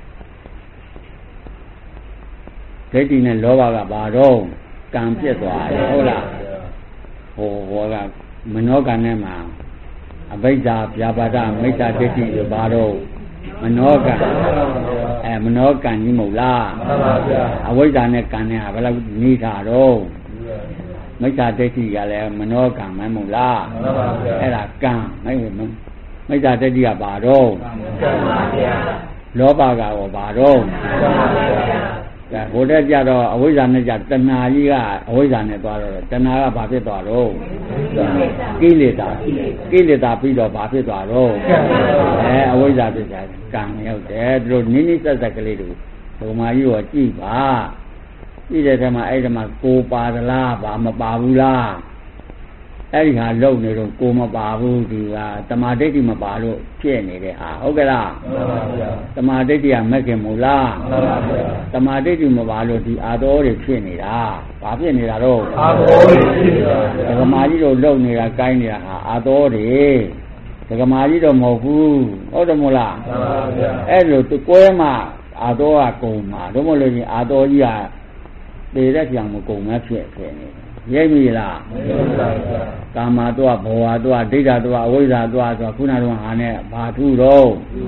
ဒိဋ္ဌိနဲ့လောဘကဘာတော့ကံပြည့်သွားတယ်ဟုတ်လားဟိုဟောကမနောကံနဲ့မှာအဘိဓါဗျာပါဒမိစ္ဆာဒိဋ္ဌိဆိုဘာတော့မနောကံအဲမနောကံကြီးမဟုတ်လားမှန်ပါဗျာအဝိဇ္ဇာနဲ့ကံနဲ့ဟာဘယ်လောက်နေတာတော့မိစ္ဆာဒိဋ္ဌိကလည်းမနောကံမဟုတ်လားမှန်ပါဗျာအဲ့ဒါကံမိမိစ္ဆာဒိဋ္ဌိကဘာတော့ကံပါဗျာလောဘကရောဘာတော့ကံပါဗျာဒါဘုဒ္ဓကြတော့အဝိဇ္ဇာနဲ့ကြတဏှာကြီးကအဝိဇ္ဇာနဲ့သွားတော့တဏှာကဘာဖြစ်သွားတော့ကိလေသာကိလေသာပြီးတော့ဘာဖြစ်သွားတော့အဲအဝိဇ္ဇာဖြစ်တာကံရောက်တယ်သူတို့နိနိဆက်ဆက်ကလေးတို့ဘုမာကြီးကကြည့်ပါကြည့်တဲ့ထဲမှာအဲ့ဒီမှာကိုပါသလားဘာမပါဘူးလားအဲ့ဒီဟာလုံနေတော့ကိုမပါဘူးဒီကတမာဒိဋ္ဌိမပါလို့ဖြစ်နေတဲ့ဟာဟုတ်ကလားမှန်ပါဗျာတမာဒိဋ္ဌိကမက်ခင်မို့လားမှန်ပါဗျာတမာဒိဋ္ဌိမပါလို့ဒီအာတော်တွေဖြစ်နေတာဘာဖြစ်နေတာတော့အာတော်တွေဖြစ်နေတာဒကမာကြီးတို့လုံနေတာကိုင်းနေတာဟာအာတော်တွေဒကမာကြီးတော့မဟုတ်ဘူးဟုတ်တယ်မို့လားမှန်ပါဗျာအဲ့လိုသူကွဲမှအာတော်ကကုန်မှာတော့မလို့ရင်အာတော်ကြီးကပေတဲ့ကြောင်မကုန်မှဖြစ်ဖြစ်နေရိပ်ပြီလားမရိပ်ပါဘူးကာမတော့ဘောဝတော့ဒိဋ္ဌတော့အဝိဇ္ဇာတော့ဆိုခုနကတော့ဟာနဲ့ဘာထုတော့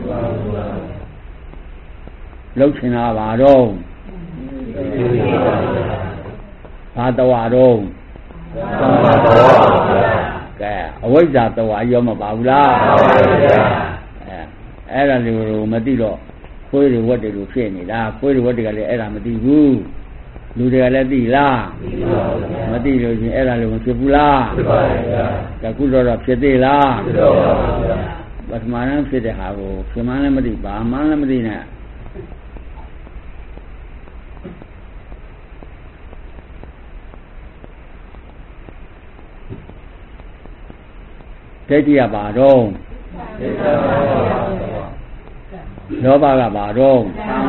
လှုပ်ချင်တာဘာတော့ဘာတော်တော့ကဲအဝိဇ္ဇာတော့ရောမပါဘူးလားပါပါဗျာအဲအဲ့ဒါလေးမသိတော့ခွေးတွေဝက်တွေလိုဖြစ်နေတာခွေးတွေဝက်တွေကလည်းအဲ့ဒါမသိဘူးလူတွေကလည်းသိလားမသိလို့ချင်းအဲ့ဒါလည်းမဖြစ်ဘူးလားဖြစ်ပါဗျာတခုတော့ဖြစ်သေးလားဖြစ်တော့ပါဗျာပထမဆုံးဖြစ်တဲ့ဟာကိုဖြစ်မှန်းလည်းမသိဘာမှလည်းမသိနဲ့ဒိဋ္ဌိကဘာတော့လောဘကဘာတော့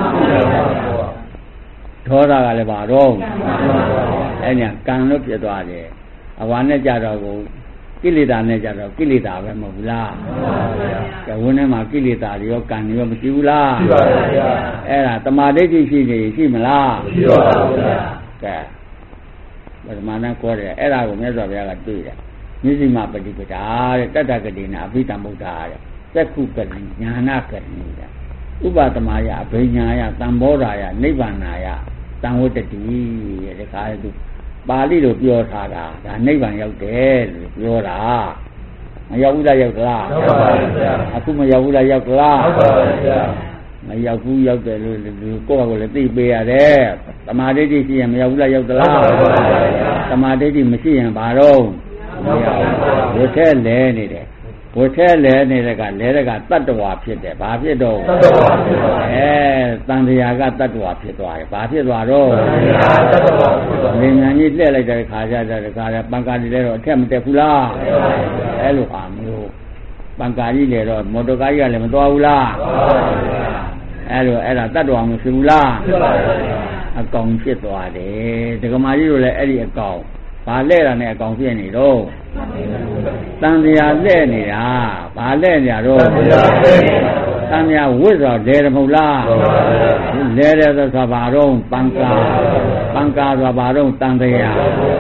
ဒေါသကလည်းပါတော့အဲ့ညာကံလို့ဖြစ်သွားတယ်အဝါနဲ့ကြတော့ကိုကိလေသာနဲ့ကြတော့ကိလေသာပဲမဟုတ်ဘူးလားမှန်ပါဗျာကဲဝန်းထဲမှာကိလေသာတွေရောကံတွေရောမရှိဘူးလားရှိပါဗျာအဲ့ဒါတမာဒိဋ္ဌိရှိနေရှိမလားရှိပါဗျာကဲပထမနဲ့ခေါ်တယ်အဲ့ဒါကိုမြတ်စွာဘုရားကတွေ့တယ်မြစ္စည်းမပฏิပဒါတဲ့တတ္တဂတိနာအဘိဓမ္မုဒ္ဒတဲ့သက္ခုကတိညာနာကတိတဲ့ဥပဒမာယအဘိညာယသံဘောဓာယနိဗ္ဗာနာယသံဝတ္တတိတဲ့ဒီခါသူပါဠိလိုပြောထားတာဒါနိဗ္ဗာန်ရောက်တယ်လို့ပြောတာမရောက်ဘူးလားရောက်သလားရောက်ပါဗျာအခုမရောက်ဘူးလားရောက်သလားရောက်ပါဗျာမရောက်ဘူးရောက်တယ်လို့ကိုယ့်ဟာကိုယ်လည်းသိပေးရတယ်သမာဓိရှိရင်မရောက်ဘူးလားရောက်သလားရောက်ပါဗျာသမာဓိမရှိရင်ဘာတော့မရောက်ဘူးဝတ်ထဲလဲနေတယ်ဝတ်ထဲလဲနေတဲ့ကလဲတဲ့ကတတ္တဝါဖြစ်တယ်ဘာဖြစ်တော့တတ္တဝါဖြစ်သွားတယ်အဲတန်တရားကတတ္တဝါဖြစ်သွားတယ်ဘာဖြစ်သွားတော့တန်တရားတတ္တဝါဖြစ်သွားတယ်ဉာဏ်ကြီးလှည့်လိုက်တဲ့ခါကျတဲ့ခါကျပံကာတိလဲတော့အထက်မတက်ဘူးလားအဲ့လိုဟာမျိုးပံကာကြီးလေတော့မော်တော်ကားကြီးကလည်းမသွားဘူးလားအဲ့လိုအဲ့ဒါတတ်တော်မရှိဘူးလားအကောင်ဖြစ်သွားတယ်ဒကမာကြီးတို့လည်းအဲ့ဒီအကောင်ဘာလဲတာနဲ့အကောင်ဖြစ်နေတော့တန်တရားလဲနေတာဘာလဲနေရတော့တန်တရားဝိဇ္ဇာလဲတယ်မဟုတ်လားလဲတယ်ဆိုဘာတော့ပံကာပံကာဆိုဘာတော့တန်တရား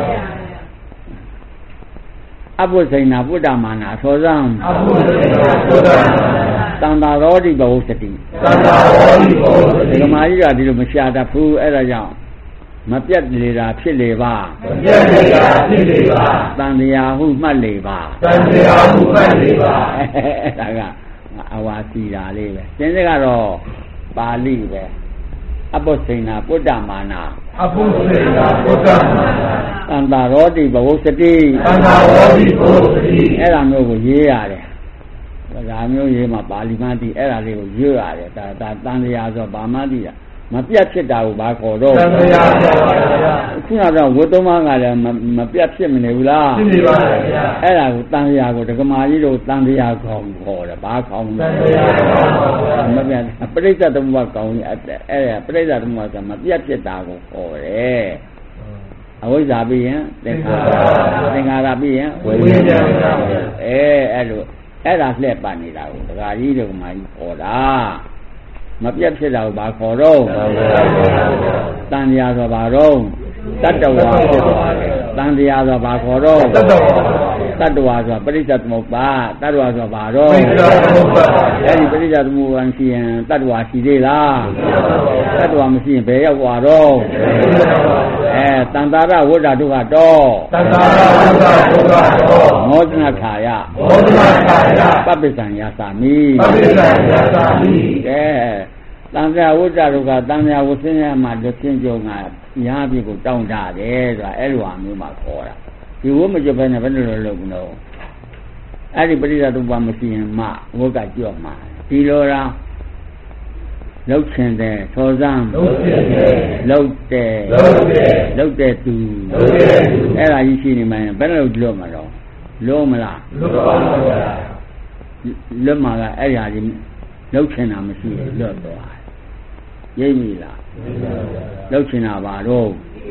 အဘုဇိနာဗုဒ္ဓမာနာသောဇံအဘုဇိနာဗုဒ္ဓမာနာတန်တာရောတိဘဝစတိတန်တာရောတိဘဝစတိဒီမှာကြီးကဒီလိုမရှာတတ်ဘူးအဲ့ဒါကြောင့်မပြတ်လေတာဖြစ်လေပါမပြတ်လေတာဖြစ်လေပါတန်တရားဟုမှတ်လေပါတန်တရားဟုမှတ်လေပါအဲ့ဒါကအဝါစီတာလေးပဲသင်္စကတော့ပါဠိပဲအဘုဇိနာဗုဒ္ဓမာနာအဘုဇိနာဗုဒ္ဓမာနာတန်တာရောတိဘဝစတိတန်တာရောတိဘဝစတိအဲ့ဒါမျိုးကိုရေးရတယ်ဒါမျိုးရေးမှာပါဠိမှန်းသိအဲ့ဒါလေးကိုရေးရတယ်ဒါဒါတန်တရားဆိုဘာမှသိတာမပြတ်ဖြစ်တာကိုဘာခေါ်တော့တန်တရားပါဗျာခုနကတော့ဝတ္တမကလည်းမပြတ်ဖြစ်မနေဘူးလားဖြစ်နေပါဗျာအဲ့ဒါကိုတန်တရားကိုဒကမာကြီးတို့တန်တရားခေါ်ခေါ်တယ်ဘာခေါ်လဲတန်တရားခေါ်မပြတ်ပရိစ္ဆေသမုပ္ပါကောင်းကြီးအဲ့ဒါပရိစ္ဆေသမုပ္ပါကမပြတ်ဖြစ်တာကိုခေါ်တယ်အဝိဇ္ဇာပြီးရင်သင်္ခါရသင်္ခါရပြီးရင်ဝိညာဉ်အဲအဲ့လိုအဲ့ဒါလှည့်ပတ်နေတာကိုဒကာကြီးတို့ကမှကြီးခေါ်တာမပြတ်ဖြစ်တာကိုဘာခေါ်တော့တန်တရားဆိုဘာတော့တတ္တဝါဖြစ်သွားတယ်တန်တရားဆိုဘာခေါ်တော့တတ္တဝါတတ္တဝါဆိုပရိစ္ဆေသမုပ္ပါတတ္တဝါဆိုဘာတော့ပရိစ္ဆေသမုပ္ပါအဲ့ဒီပရိစ္ဆေသမုပ္ပါရှိရင်တတ္တဝါရှိသေးလားတတ္တဝါမရှိရင်ဘယ်ရောက်သွားတော့အဲတန်တာရဝိဒ္ဓဒုက္ခတော့တန်တာရဝိဒ္ဓဒုက္ခတော့မောဒနာခာယမောဒနာခာယပပ္ပဇံယာသာမိပပ္ပဇံယာသာမိကဲတန်တာဝိဒ္ဓဒုက္ခတန်တာဝဆင်းရဲမှာဒုစင်းကြုံကညာပြကိုတောင်းတတယ်ဆိုတာအဲ့လိုအမျိုးမှာခေါ်တာဒီဝမကြဘဲနဲ့ဘယ်လိုလုပ်လို့မလို့အဲ့ဒီပရိသတ်တုပ္ပမရှိရင်မှဝကကြော့မှာဒီလိုလားလှုပ်ချင်တယ်သောဇံလှုပ်ချင်တယ်လှုပ်တယ်လှုပ်တယ်လှုပ်တဲ့သူလှုပ်တဲ့သူအဲ့ဒါကြီးရှိနေမှဘယ်လိုလွတ်မှာတော့လွတ်မလားလွတ်ပါဘူးဗျာလွတ်မှာကအဲ့ဒီဟာကြီးလှုပ်ချင်တာမရှိရင်လွတ်သွားရိပ်မိလားလှုပ်ချင်တာပါတော့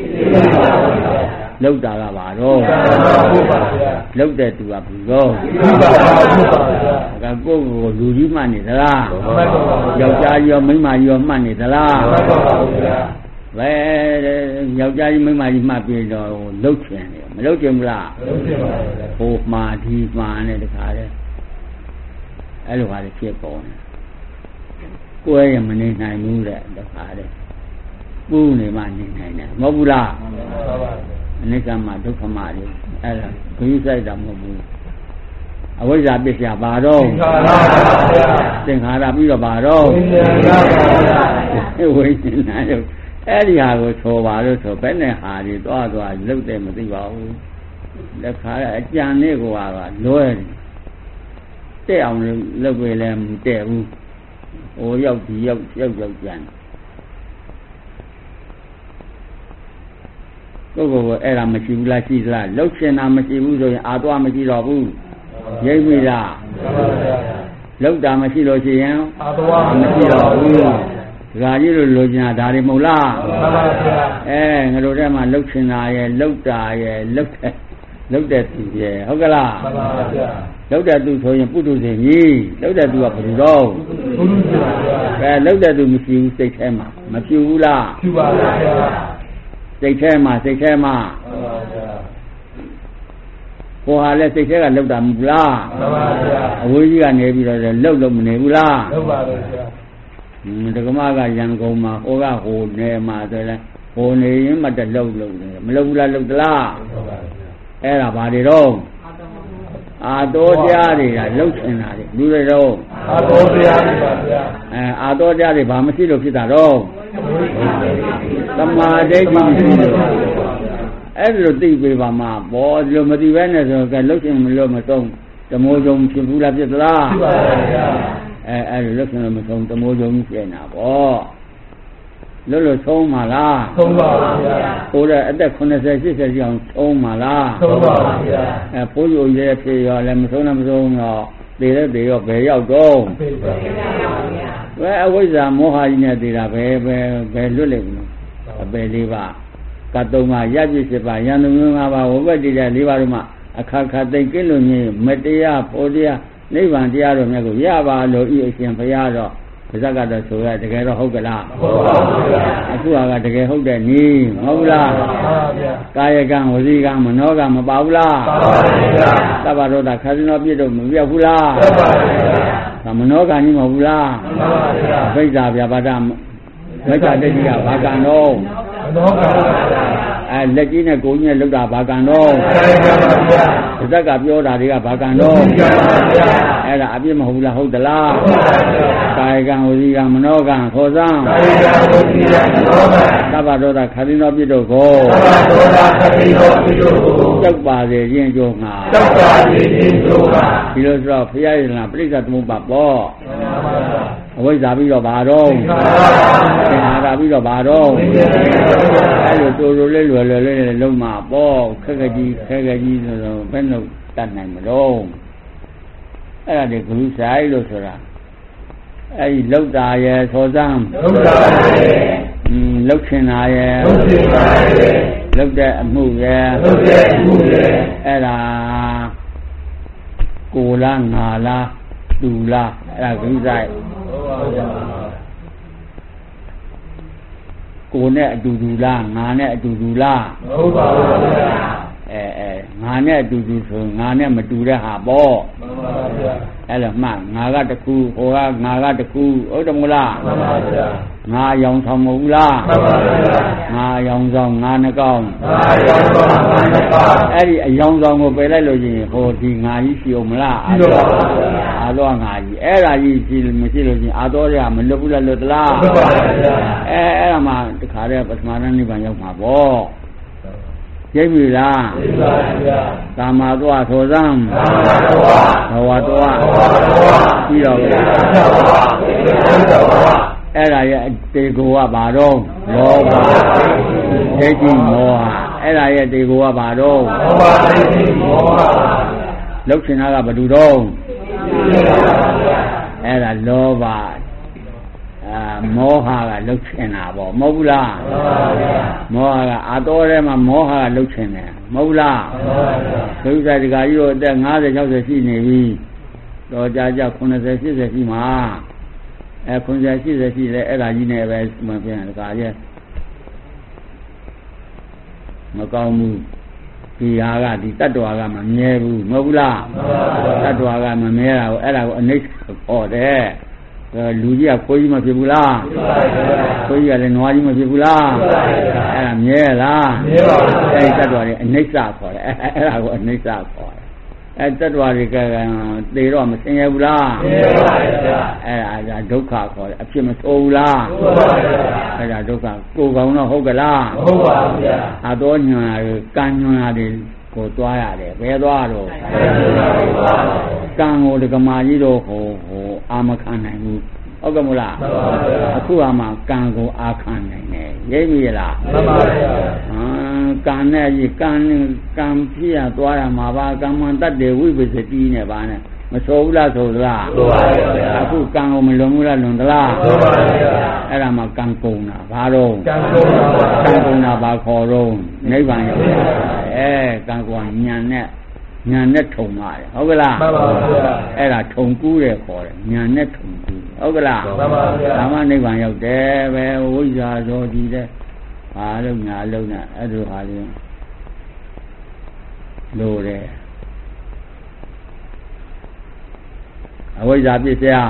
လှုပ်တာကပါတော့လှုပ်တဲ့သူကဘူးတော့ကကိုယ်ကိုလူကြီးမှတ်နေသလားယောက်ျားရောမိန်းမရောမှတ်နေသလားဘယ်ယောက်ျားကြီးမိန်းမကြီးမှတ်ပြီးတော့လှုပ်ချင်တယ်မလှုပ်ချင်ဘူးလားလှုပ်ချင်ပါဘူးဟိုမှာဒီမှာနဲ့တခါတည်းအဲ့လိုဟာတွေဖြစ်ပေါ်နေကိုယ်ရမနေနိုင်ဘူးတဲ့တခါတည်းပူးနေမှနေနိုင်တယ်မဟုတ်ဘူးလားအနိစ္စမှာဒုက္ခမှာလေအဲ့ဒါဘုရားစိုက်တာမဟုတ်ဘူးအဝိဇ္ဇာပစ္စယဘာတော့သင်္ခါရပြီးတော့ဘာတော့ဝိညာဉ်ပါဝိညာဉ်တို့အဲ့ဒီဟာကိုဆိုပါလို့ဆိုဘယ်နဲ့ဟာဒီသွားသွားလုတ်တယ်မသိပါဘူးလက်ခါအကြံလေးကိုကလွဲတဲ့အောင်လုတ်ပေးလည်းမတဲ့ဘူးဟိုရောက်ဒီရောက်ရောက်ရောက်ကြံကိုကိုကိုအဲ့ဒါမရှိဘူးလားရှိသလားလှုပ်ရှင်တာမရှိဘူးဆိုရင်အာသွားမရှိတော့ဘူးရိပ်မိလားလှုပ်တာမရှိလို့ရှိရင်အာသွားမရှိတော့ဘူးဒကာကြီးတို့လိုချင်တာဒါတွေမဟုတ်လားမှန်ပါဗျာအဲငါတို့ထဲမှာလှုပ်ရှင်တာရဲ့လှုပ်တာရဲ့လှုပ်တဲ့လှုပ်တဲ့သူရဲ့ဟုတ်ကလားမှန်ပါဗျာလှုပ်တဲ့သူဆိုရင်ပုထုဇဉ်ကြီးလှုပ်တဲ့သူကဘယ်လိုတော့ပုထုဇဉ်ပါဗျာအဲလှုပ်တဲ့သူမရှိဘူးစိတ်ထဲမှာမဖြစ်ဘူးလားဖြစ်ပါဗျာစိတ်ထဲမှာစိတ်ထဲမှာကိုဟာလည်းစိတ်ထဲကလှုပ်တာမဟုတ်လားမှန်ပါဗျာအဝေးကြီးကနေပြီးတော့လှုပ်လို့မနေဘူးလားလှုပ်ပါဗျာဒကမကရန်ကုန်မှာဟိုကဟိုနေမှာဆိုလဲဟိုနေရင်မှတလှုပ်လှုပ်နေမလှုပ်ဘူးလားလှုပ်သလားလှုပ်ပါဗျာအဲ့ဒါဘာတွေတော့အာတော်တရားတွေကလှုပ်ချင်တာတွေလူတွေတော့အာတော်တရားတွေပါဗျာအဲအာတော်တရားတွေဘာမရှိလို့ဖြစ်တာတော့သမာဓိမရှိလို့အဲ့ဒါလိုသိပေးပါမှာဘောဒီလိုမသိဘဲနဲ့ဆိုကဲလှုပ်ချင်မလို့မဆုံးတမိုးကြုံဖြစ်ဘူးလားဖြစ်သလားဖြစ်ပါဗျာအဲအဲ့လိုလှုပ်ချင်လို့မဆုံးတမိုးကြုံဖြစ်နေတာပေါ့လွတ်လွတ်ဆုံးပါလားဆုံးပါပါဗျာဟိုတဲ့အသက်eighty eightyရှိအောင်ဆုံးပါလားဆုံးပါပါဗျာအဲဘိုးရိုးရဲဖြစ်ရောလည်းမဆုံးလည်းမဆုံးတော့သေးတဲ့သေးရောဘယ်ရောက်တော့ဘယ်အဝိဇ္ဇာမောဟကြီးနဲ့သေးတာဘယ်ဘယ်ဘယ်လွတ်လိမ့်မလို့အပယ်လေးပါကတ်သုံးပါရပြည့်စစ်ပါယန္တုမျိုး၅ပါးဝဘတ်တိတဲ့လေးပါးတို့မှအခါခါသိမ့်ကင်းလို့ညင်မတရားဖို့တရားနိဗ္ဗာန်တရားတော်မြတ်ကိုရပါလို့ဤအရှင်ဘုရားတော့ပါဇက်ကတော့ဆိုရတကယ်တော့ဟုတ်ကလားဟုတ်ပါဘူးဗျာအခုကတကယ်ဟုတ်တဲ့နည်းမဟုတ်လားမှန်ပါဗျာကာယကံဝစီကံမနောကံမပါဘူးလားပါပါဗျာသဗ္ဗရောဒခါစနောပြည့်တော့မပြောက်ဘူးလားပါပါဗျာမနောကံကြီးမဟုတ်ဘူးလားမှန်ပါဗျာဘိဇာဗျာပါဒမေတ္တာတတိယဘာကံတော့မနောကံအဲလက်ကြီးနဲ့ကိုယ်ကြီးနဲ့လောက်တာဘာကံတော့ပါဇက်ကပြောတာတွေကဘာကံတော့အဲ့ဒါအပြစ်မဟုတ်လားဟုတ်သလားကာယကံဝစီကံမနောကံခေါ်စမ်းကာယကံဝစီကံမနောကံသဗ္ဗဒေါသခတိနောပြစ်တို့ကိုသဗ္ဗဒေါသခတိနောပြစ်တို့ကိုကြောက်ပါစေခြင်းကြိုးမှာကြောက်ပါစေခြင်းကြိုးမှာဒီလိုဆိုတော့ဘုရားရှင်ကပြိဿသမုပ္ပါပေါ့အဝိဇ္ဇာပြီးတော့ဘာတော့သင်္ခါရပြီးတော့ဘာတော့အဲ့လိုတူတူလေးလွယ်လွယ်လေးလုံးမှာပေါ့ခက်ခက်ကြီးခက်ခက်ကြီးဆိုတော့ဘယ်လိုတတ်နိုင်မလို့အဲ့ဒါတွေဂရုစိုက်လို့ဆိုတာအဲ့ဒီလောက်တာရဲ့သောစံလောက်တာရဲ့อืมလောက်ချင်တာရဲ့လောက်ချင်တာရဲ့လောက်တဲ့အမှုရဲ့လောက်တဲ့အမှုရဲ့အဲ့ဒါကိုလားငါလားတူလားအဲ့ဒါဂရုစိုက်ကိုနဲ့အတူတူလားငါနဲ့အတူတူလားမဟုတ်ပါဘူးဗျာအဲအဲငါနဲ့အတူတူဆိုငါနဲ့မတူတဲ့ဟာပေါ့မှန်ပါဗျာအဲ့လိုမှငါကတခုဟိုကငါကတခုဟုတ်တယ်မလားမှန်ပါဗျာငါရောင်ဆောင်မဟုတ်လားမှန်ပါဗျာငါရောင်ဆောင်ငါနှကောင်းငါရောင်ဆောင်ငါနှကောင်းအဲ့ဒီအရောင်ဆောင်ကိုပယ်လိုက်လို့ရှိရင်ဟိုဒီငါကြီးရှိအောင်မလားရှိပါပါဗျာအာတော့ငါကြီးအဲ့ဒါကြီးရှိမရှိလို့ရှိရင်အာတော့ရမလွတ်ဘူးလားလွတ်သလားလွတ်ပါဗျာအဲအဲ့ဒါမှတခါတည်းပထမတန်းနိဗ္ဗာန်ရောက်မှာပေါ့ကျိပြီလားကျိပါဗျာကာမသွားသောစံကာမသွားဘဝသွားဘဝသွားပြီးတော့အဲ့ဒါရဲ့တေကိုကဘာတော့လောဘဒိဋ္ဌိမောဟအဲ့ဒါရဲ့တေကိုကဘာတော့လောဘဒိဋ္ဌိမောဟလောက်ချင်တာကဘယ်သူတော့အဲ့ဒါလောဘအာမောဟကလှုပ်ချင်တာပေါ့မဟုတ်ဘူးလားမှန်ပါဗျာမောဟကအာတော်ထဲမှာမောဟကလှုပ်ချင်တယ်မဟုတ်လားမှန်ပါဗျာဒုစရတကကြီးတို့အသက်၅၀ ၆၀ရှိနေပြီတော့ကြာကြာ၇၀ ၈၀ရှိမှာအဲ၇၀ ၈၀ရှိလဲအဲ့ဒါကြီးနဲ့ပဲမပြန်တကကြီးမကောင်းဘူးဒီဟာကဒီတတ္တဝါကမမြဲဘူးမဟုတ်ဘူးလားမှန်ပါဗျာတတ္တဝါကမမြဲတာကိုအဲ့ဒါကိုအနိစ္စခေါ်တယ်လူကြီးကခွေးကြီးမဖြစ်ဘူးလားခွေးကြီးကလည်းနွားကြီးမဖြစ်ဘူးလားအဲ့ဒါမြဲလားမြဲပါဘူးအဲ့ဒီတ attva တွေအနိစ္စခေါ်တယ်အဲ့ဒါကိုအနိစ္စခေါ်တယ်အဲ့တ attva တွေကသေတော့မဆင်းရဲဘူးလားဆင်းရဲပါဘူးအဲ့ဒါဒုက္ခခေါ်တယ်အဖြစ်မဆိုးဘူးလားဟုတ်ပါဘူးအဲ့ဒါဒုက္ခကိုယ်ကောင်းတော့ဟုတ်ကလားဟုတ်ပါဘူးဗျာအတော်ညွန်တွေကံညွန်ရတယ်ကိုသွားရတယ်ဘယ်သွားတော့ကံကိုဒကမာကြီးတော့ဟိုဟိုအာမခံနိုင်ဘူးဟုတ်ကဲ့မလားမှန်ပါဗျာအခုအမှကံကိုအာခံနိုင်တယ်ရိပ်ပြီလားမှန်ပါဗျာဟမ်ကံနဲ့ကြီးကံကံဖြစ်ရသွားရမှာပါကမ္မတတ်တယ်ဝိပဿတိနဲ့ပါနဲ့မဆိုးဘူးလားဆိုသလားဆိုပါဗျာအခုကံကိုမလွန်ဘူးလားလွန်သလားဆိုပါဗျာအဲ့ဒါမှကံကုန်တာဘာတော့ကံကုန်တာကံကုန်တာဘာခေါ်တော့နိဗ္ဗာန်ရောက်တာအဲကံကုန်ညာနဲ့ညာနဲ့ထုံပါတယ်ဟုတ်ကလားမှန်ပါဗျာအဲ့ဒါထုံကူးတယ်ခေါ်တယ်ညာနဲ့ထုံကူးဟုတ်ကလားမှန်ပါဗျာဒါမှနိဗ္ဗာန်ရောက်တယ်ပဲဝိဇ္ဇာဇောဒီတဲ့ဘာလို့ညာလုံးနဲ့အဲ့လိုဟာလေးလို့တယ်အဝိဇ္ဇာပြည့်စရာ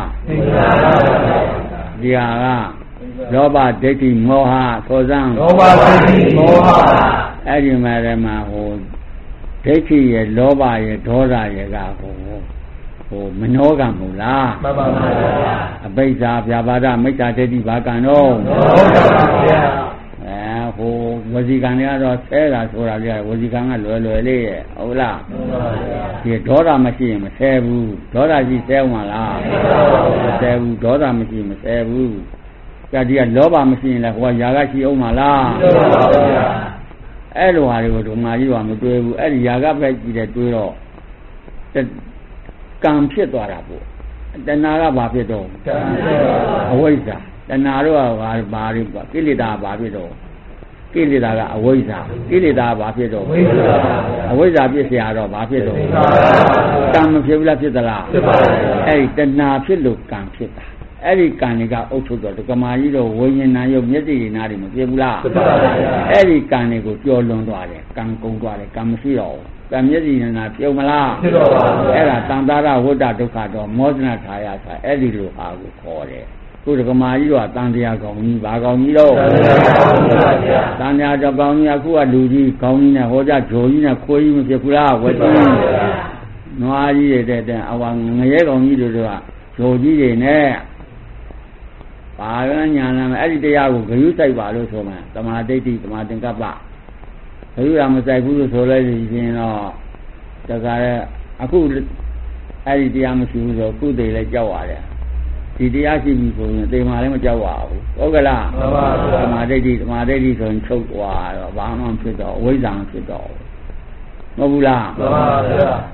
ဒီဟာကလောဘဒိဋ္ဌိမောဟသောစံလောဘဒိဋ္ဌိမောဟအဲ့ဒီမှာတည်းမှာဟိုဒိဋ္ဌိရဲ့လောဘရဲ့ဒေါသရဲ့ကဟိုဟိုမနောကံမဟုတ်လားမှန်ပါပါဗျာအပိစ္ဆာဗျာပါဒမိစ္ဆာဒိဋ္ဌိဘာကံတော့ဟုတ်ပါပါဗျာအဲဟိုဝစီကံတွေကတော့ဆဲတာဆိုတာလေးကဝစီကံကလွယ်လွယ်လေးရဲ့ဟုတ်လားမှန်ပါဗျာဒီဒေါသမရှိရင်မဆဲဘူးဒေါသရှိဆဲအောင်မလားမဆဲဘူးဒေါသမရှိရင်မဆဲဘူးကြဒီကလောဘမရှိရင်လည်းဟိုကຢာကရှိအောင်မလားမှန်ပါဗျာအဲ့လိုဟာတွေကိုဒုမာကြီးကမတွေးဘူးအဲ့ဒီຢာကပဲကြည့်တယ်တွေးတော့ကံဖြစ်သွားတာပေါ့တဏှာကဘာဖြစ်တော့ကံဖြစ်သွားအဝိဇ္ဇာတဏှာတော့ဘာဘာတွေကိလေသာဘာဖြစ်တော့ကိလေသာကအဝိဇ္ဇာကိလေသာဘာဖြစ်တော့အဝိဇ္ဇာဖြစ်เสียတော့ဘာဖြစ်တော့ကံမဖြစ်ဘူးလားဖြစ်သလားဖြစ်ပါဘူးအဲ့ဒီတဏှာဖြစ်လို့ကံဖြစ်တာအဲ့ဒီကံတွေကအုပ်ချုပ်တော့ဒကမာကြီးတော့ဝိညာဉ်နာယုတ်မျက်စိတွေနားတွေမဖြစ်ဘူးလားဖြစ်ပါဘူးအဲ့ဒီကံတွေကိုကြော်လွန်သွားတယ်ကံကုန်သွားတယ်ကံမရှိတော့ဘူးကံမျက်စိနာပြုံးမလားဖြစ်တော့ပါဘူးအဲ့ဒါတန်တာရဝတ္တဒုက္ခတော့မောဒနာထာယဆိုအဲ့ဒီလိုဟာကိုခေါ်တယ်ခုဒကမာကြီးတော့တန်တရားကောင်းကြီးဘာကောင်းကြီးတော့တန်တရားကောင်းကြီးအခုကလူကြီးကောင်းကြီးနဲ့ဟောကြဂျိုကြီးနဲ့ခွေးကြီးမဖြစ်ဘူးလားဝတ်ကြီးနွားကြီးတွေတဲ့အဝငရဲကောင်းကြီးတို့ကဂျိုကြီးတွေနဲ့ဘာကညာနာမအဲ့ဒီတရားကိုဂရုစိုက်ပါလို့ဆိုမှသမာဓိဋ္ဌိသမာသင်္ကပ္ပဂရုရမစိုက်ဘူးလို့ဆိုလိုက်ရင်တော့တခါရဲအခုအဲ့ဒီတရားမရှိဘူးဆိုကုသိုလ်လည်းကြောက်ရတယ်ဒီတရားရှိပြီဆိုရင်သေမာလည်းမကြောက်ပါဘူးဟုတ်ကလားမှန်ပါဗျာသမာဓိဋ္ဌိသမာဓိဋ္ဌိဆိုရင်ချုပ်သွားတော့ဘာမှမဖြစ်တော့အဝိဇ္ဇာဖြစ်တော့မဟုတ်ဘူးလားမှန်ပါဗျာ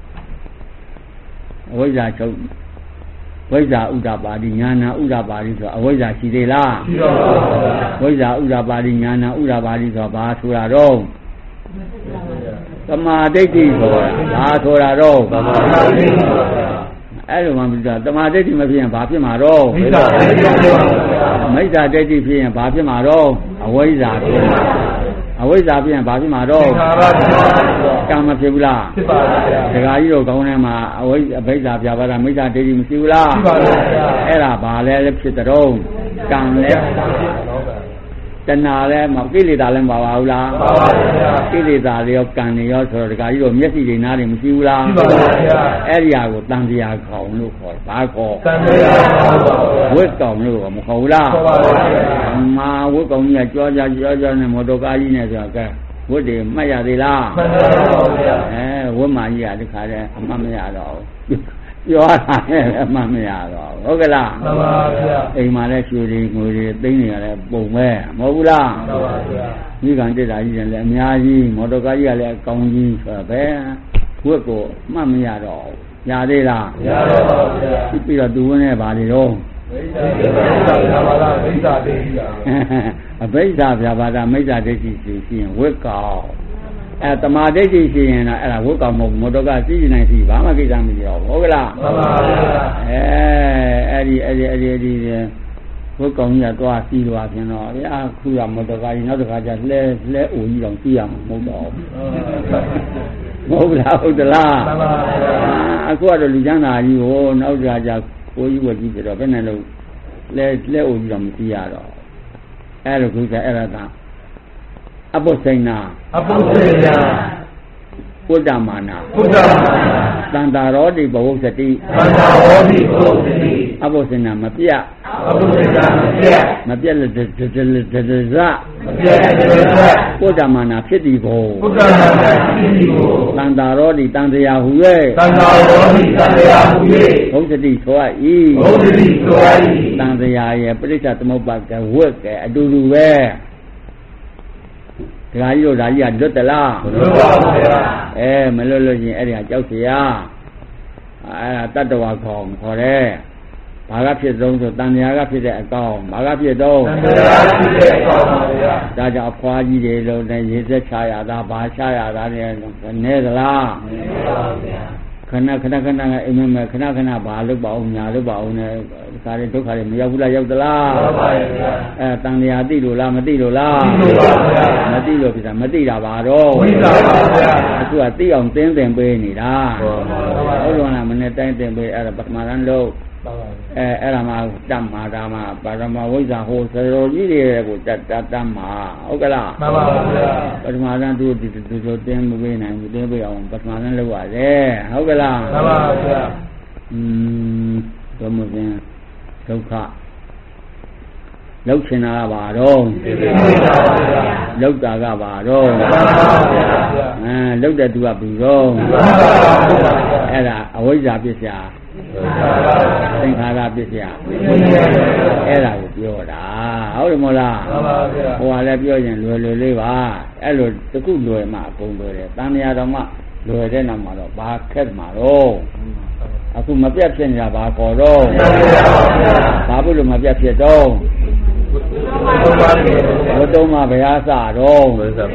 အဝိဇ္ဇာချုပ်ဝိဇ္ဇာဥဒ္ဒပါတိညာနာဥဒ္ဒပါတိဆိုအဝိဇ္ဇာရှိသေးလားရှိပါပါဘုရားဝိဇ္ဇာဥဒ္ဒပါတိညာနာဥဒ္ဒပါတိဆိုဘာဆိုတာတော့သမာဓိဋ္ဌိဆိုတာဘာဆိုတာတော့သမာဓိဋ္ဌိဆိုတာအဲ့လိုမှမပြောသမာဓိဋ္ဌိမဖြစ်ရင်ဘာဖြစ်မှာတော့မိစ္ဆာဒိဋ္ဌိဖြစ်ပါဘူးမိစ္ဆာဒိဋ္ဌိဖြစ်ရင်ဘာဖြစ်မှာတော့အဝိဇ္ဇာဖြစ်မှာအဝိဇ္ဇာဖြစ်ရင်ဘာဖြစ်မှာတော့ကံမဖြစ်ဘူးလားဖြစ်ပါပါဗျာဒကာကြီးတို့ကောင်းထဲမှာအဝိဇ္ဇာဘိဇ္ဇာပြပါတာမိစ္ဆာဒိဋ္ဌိမရှိဘူးလားဖြစ်ပါပါဗျာအဲ့ဒါဘာလဲဖြစ်တဲ့ကံလဲတဏှာလဲမကိလေသာလဲမပါပါဘူးလားပါပါဗျာကိလေသာတွေရောကံတွေရောဆိုတော့ဒကာကြီးတို့မျက်စိတွေနားတွေမရှိဘူးလားရှိပါပါဗျာအဲ့ဒီဟာကိုတန်တရားခေါင်လို့ခေါ်ဘာခေါ်တန်တရားခေါင်ပါဗျာဝတ်ကောင်လို့မခေါ်ဘူးလားပါပါဗျာမာဝတ်ကောင်ကြီးကကြွားကြကြွားကြနဲ့မော်တော်ကားကြီးနဲ့ဆိုတော့ကဲဝတ်တွေမှတ်ရသေးလားမှတ်ပါပါဗျာအဲဝတ်မာကြီးကဒီခါတည်းအမှတ်မရတော့ဘူးပြောတာနဲ့အမှန်မရတော့ဟုတ်ကလားမှန်ပါဗျာအိမ်မှာလည်းရွှေတွေငွေတွေသိန်းတွေလည်းပုံပဲမဟုတ်ဘူးလားမှန်ပါဗျာမိကန်တက်တာကြီးလည်းအများကြီးမော်တော်ကားကြီးကလည်းအကောင်းကြီးဆိုတော့ဘယ်ဝတ်ကိုမှတ်မရတော့ရသေးလားမရတော့ပါဗျာပြီးတော့သူဝင်နေပါလေတော့မိစ္ဆာဗျာပါဒမိစ္ဆာဒိဋ္ဌိအဘိဓါဗျာပါဒမိစ္ဆာဒိဋ္ဌိရှိရင်ဝတ်ကောင်းအဲတမာဒိဋ္ဌိရှိရင်တော့အဲ့ဒါဝတ်ကောင်မဟုတ်မော်တော်ကစီးနေစီဘာမှကိစ္စမရှိတော့ဘူးဟုတ်ကလားမှန်ပါဗျာအဲအဲ့ဒီအဲ့ဒီအဲ့ဒီအဲ့ဒီဝတ်ကောင်ကြီးကတော့စီးသွားပြန်တော့ဗျာခုရမော်တော်ကကြီးနောက်တစ်ခါကျလဲလဲအိုကြီးတော့စီးရမှာမဟုတ်တော့ဘူးမဟုတ်လားဟုတ်သလားမှန်ပါဗျာအခုကတော့လူချမ်းသာကြီးကိုနောက်တစ်ခါကျကိုကြီးဝတ်ကြီးပြတော့ဘယ်နဲ့လို့လဲလဲအိုကြီးတော့မစီးရတော့အဲ့လိုကိစ္စအဲ့ဒါကအပုစိဏအပုစိဏပုဒ္ဓမာနာပုဒ္ဓမာနာသန္တာရောတိဘဝစတိသန္တာရောတိဘဝစတိအပုစိဏမပြတ်အပုစိဏမပြတ်မပြတ်လက်တတတတဇမပြတ်တတပုဒ္ဓမာနာဖြစ်တည်ဖို့ပုဒ္ဓမာနာဖြစ်တည်ဖို့သန္တာရောတိတန်တရားဟူ၍သန္တာရောတိတန်တရားဟူ၍ဘဝစတိဆို၏ဘဝစတိဆို၏တန်တရားရဲ့ပရိစ္ဆသမုပ္ပါကဝတ်ကအတူတူပဲဒကာကြီးတို့ဒါကြီးကလွတ်တလားမလွတ်ပါဘူးဗျာအဲမလွတ်လို့ချင်းအဲ့ဒီကကြောက်เสียအဲ့ဒါတတ္တဝါခေါ်ခေါ်တယ်ဘာကဖြစ်ဆုံးဆိုတန်တရားကဖြစ်တဲ့အကောင်ဘာကဖြစ်တော့တန်တရားဖြစ်တဲ့အကောင်ပါဗျာဒါကြောင့်အဖွားကြီးတွေလုံးနဲ့ရေစက်ချရတာဘာချရတာနဲ့နဲသလားမနဲပါဘူးဗျာခဏခဏခဏအိမ်မက်ခဏခဏဘာလုပ်ပါအောင်ညာလုပ်ပါအောင်နဲ့ဒီကားတွေဒုက္ခတွေမရောက်ဘူးလားရောက်သလားရောက်ပါရဲ့ဗျာအဲတန်လျာသိလို့လားမသိလို့လားသိလို့ပါဗျာမသိလို့ဖြစ်တာမသိတာပါတော့ဝိသပါဗျာအခုကသိအောင်တင်းတင်ပေးနေတာဟုတ်ပါဘူးဟုတ်လားမနဲ့တိုင်းတင်ပေးအဲ့ဒါပထမရန်လို့အဲအဲ့ဒါမှတတ်မှာဒါမှပါရမဝိဇ္ဇာဟိုစရောကြီးတွေကိုတတ်တတ်တတ်မှာဟုတ်ကလားမှန်ပါဗျာပထမရန်သူဒီဒီလိုတင်းမပေးနိုင်ဘူးတင်းပေးအောင်ပထမရန်လုပ်ရတယ်ဟုတ်ကလားမှန်ပါဗျာอืมဘုမကင်းဒုက္ခလောက်ချင်တာကဘာတော့လောက်တာကဘာတော့အဲလောက်တဲ့သူကဘူးတော့အဲ့ဒါအဝိဇ္ဇာပစ္စယသင်္ခါရပစ္စယအဲ့ဒါကိုပြောတာဟုတ်တယ်မဟုတ်လားမှန်ပါဗျာဟိုကလည်းပြောရင်လွယ်လွယ်လေးပါအဲ့လိုတခုလွယ်မှအကုန်လွယ်တယ်တန်မြာတော်မှလွယ်တဲ့နာမှာတော့ဘာခက်မှာတော့အခုမပြတ်ဖြစ်နေတာဘာခေါ်တော့ဘာဖြစ်လို့မပြတ်ဖြစ်တော့ဘုတုံးမှာဘယ်အားစတော့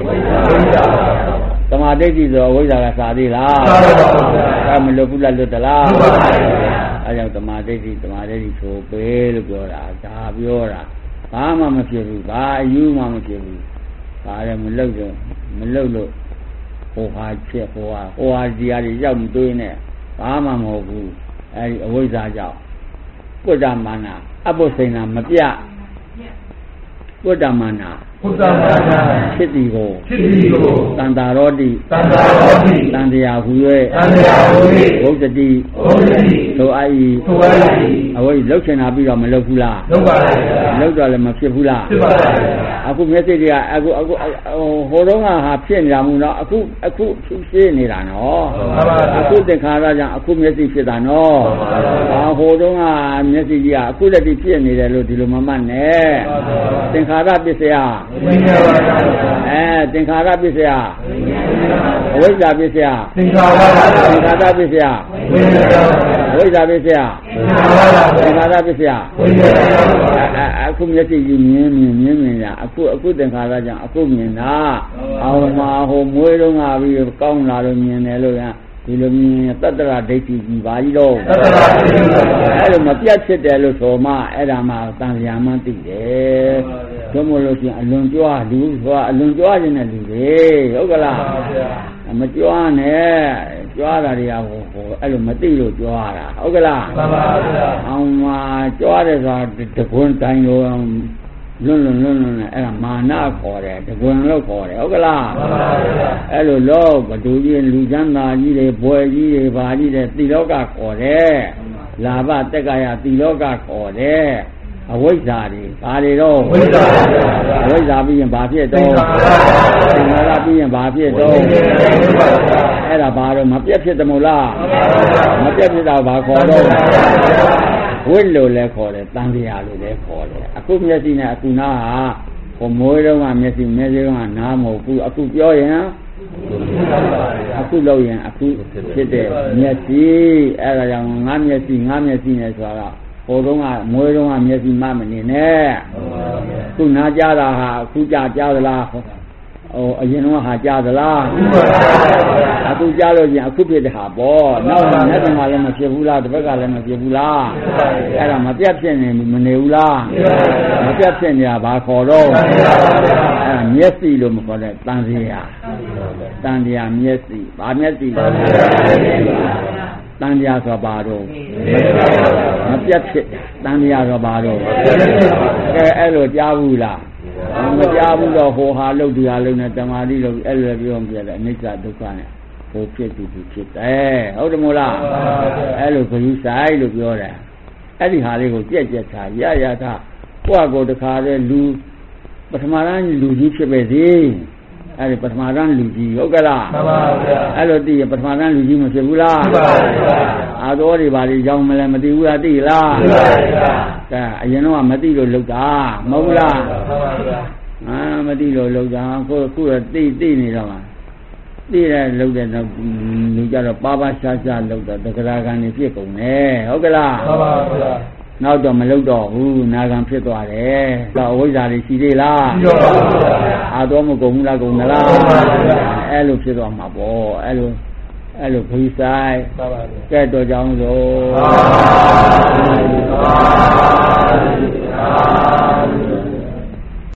သမာဓိရှိဆိုအဝိဇ္ဇာကစာသေးလားအဲမလွတ်ဘူးလားလွတ်သလားအဲကြောင့်သမာဓိရှိသမာဓိရှိဆိုပေးလို့ပြောတာဒါပြောတာဘာမှမဖြစ်ဘူးဘာအယူမှမဖြစ်ဘူးဘာလဲမလွတ်တော့မလွတ်လို့ဟိုဟာဖြစ်ဟိုဟာဟိုဟာဒီဟာတွေရောက်ပြီးတွေးနေဘာမှမဟုတ်ဘူးအဲဒီအဝိဇ္ဇာကြောင့်ပုဒ္ဓမာနအပုစိဏမပြပုဒ္ဓမာနဘုဒ္ဓမာနဖြစ်သည်ကိုဖြစ်သည်ကိုတန်တာရောတိတန်တာရောတိတန်တရားဟူ၍တန်တရားဟူ၍ဘုဒ္ဓတိဘုဒ္ဓတိသို့အိသို့အိအဝိလှုပ်ချင်တာပြီးတော့မလှုပ်ဘူးလားလှုပ်ပါရဲ့လှုပ်တော့လည်းမဖြစ်ဘူးလားဖြစ်ပါရဲ့အခုမျက်စိတွေကအခုအခုဟိုတုန်းကဟာဖြစ်နေတာမို့နော်အခုအခုဖြစ်နေတာနော်အခုသင်္ခါရကြောင့်အခုမျက်စိဖြစ်တာနော်ဟာဟိုတုန်းကမျက်စိကြီးကအခုလည်းဒီဖြစ်နေတယ်လို့ဒီလိုမမှတ်နဲ့သင်္ခါရပစ္စယအဲသင်္ခါရပစ္စယအဝိဇ္ဇာပစ္စယသင်္ခါရသင်္ခါရပစ္စယအဝိဇ္ဇာပစ္စယသင်္ခါရပစ္စယအခုမျက်စိကြီးမြင်မြင်မြင်မြင်ရအခုအခုသင်္ခါရကြောင့်အခုမြင်တာအောင်မှာဟိုမွေးတော့ငါပြီးကောင်းလာလို့မြင်တယ်လို့ကဒီလိုမြင်တတ္တရဒိဋ္ဌိကြီးပါကြီးတော့တတ္တရဒိဋ္ဌိအဲ့လိုမပြတ်ဖြစ်တယ်လို့ဆိုမှအဲ့ဒါမှတန်ရာမှသိတယ်ဘုမို့လို့ရှိရင်အလွန်ကြွားလူဆိုတာအလွန်ကြွားခြင်းနဲ့လူတွေဟုတ်ကလားမကြွားနဲ့ကြွားတာတွေကဟိုဟိုအဲ့လိုမသိလို့ကြွားတာဟုတ်ကလားမှန်ပါဗျာအောင်မှာကြွားတယ်ဆိုတာတကွန်းတိုင်းလို့လွန်းလွန်းလွန်းလွန်းနဲ့အဲ့ဒါမာနခေါ်တယ်တကွန်းလို့ခေါ်တယ်ဟုတ်ကလားမှန်ပါဗျာအဲ့လိုလောဘဒုကြီးလူချမ်းသာကြီးတွေဘွယ်ကြီးတွေဘာကြီးတွေတိလောကခေါ်တယ်လာဘတက္ကရာတိလောကခေါ်တယ်အဝိဇ္ဇာတွေဘာတွေတော့ဝိဇ္ဇာအဝိဇ္ဇာပြီးရင်ဘာဖြစ်တော့သင်္ခါရပြီးရင်ဘာဖြစ်တော့အဲ့ဒါဘာတော့မပြတ်ဖြစ်တယ်မို့လားမပြတ်ဖြစ်တာဘာခေါ်တော့ဝိလို့လည်းခေါ်တယ်တန်တရားလို့လည်းခေါ်တယ်အခုမျက်စိနဲ့အခုနားဟာဟိုမွေးတော့ကမျက်စိမျက်စိကနားမဟုတ်ဘူးအခုပြောရင်အခုလို့ရင်အခုဖြစ်တဲ့မျက်စိအဲ့ဒါကြောင့်ငါမျက်စိငါမျက်စိနဲ့ဆိုတာဟိုတုန်းကမွေးတုန်းကမျက်စိမှမနေနဲ့ခုနားကြတာဟာအခုကြကြသလားဟိုအရင်တော့ဟာကြသလားအခုကြလို့ရင်အခုဖြစ်တဲ့ဟာပေါ့နောက်မျက်စိမှလည်းမဖြစ်ဘူးလားတစ်ဘက်ကလည်းမဖြစ်ဘူးလားအဲ့ဒါမပြတ်ဖြစ်နေမနေဘူးလားမပြတ်ဖြစ်နေတာဘာခေါ်တော့အဲ့ဒါမျက်စိလို့မခေါ်တဲ့တန်တရားတန်တရားမျက်စိဘာမျက်စိလဲတန်တရားဆိုပါတော့မပြတ်ဖြစ်တန်တရားဆိုပါတော့ကဲအဲ့လိုကြားဘူးလားမကြားဘူးတော့ဟိုဟာလုတ်ဒီဟာလုတ်နဲ့တမာတိလုတ်အဲ့လိုပြောပြတယ်အနိစ္စဒုက္ခနဲ့ဟိုဖြစ်သူဖြစ်တယ်ဟုတ်တယ်မို့လားအဲ့လိုခရီးဆိုင်လို့ပြောတယ်အဲ့ဒီဟာလေးကိုကြက်ကြက်ချာရရတာကိုယ့်အကိုတခါတည်းလူပထမတန်းလူကြီးဖြစ်ပဲစီအဲ့ဒီပထမတန်းလူကြီးဟုတ်ကလားမှန်ပါဗျာအဲ့လိုသိရင်ပထမတန်းလူကြီးမဖြစ်ဘူးလားမှန်ပါဗျာအာတော်တွေဘာတွေကြောင်းမလဲမသိဘူးလားသိလားမှန်ပါဗျာကဲအရင်တော့မသိလို့လောက်တာမဟုတ်လားမှန်ပါဗျာအာမသိလို့လောက်တာကိုခုတော့သိသိနေတော့မှာသိတယ်လောက်တဲ့တော့လူကြတော့ပါပါရှားရှားလောက်တော့တက္ကရာကန်နေပြည့်ကုန်တယ်ဟုတ်ကလားမှန်ပါဗျာနောက်တော့မလုပ်တော့ဘူးနာဂံဖြစ်သွားတယ်တော့အဝိဇ္ဇာတွေရှိသေးလားရှိတော့ပါဘူးအာတော့မကုန်ဘူးလားကုန်သလားအဲ့လိုဖြစ်သွားမှာပေါ့အဲ့လိုအဲ့လိုခရီးဆိုင်ပါပါကဲတော့ကြောင်းလို့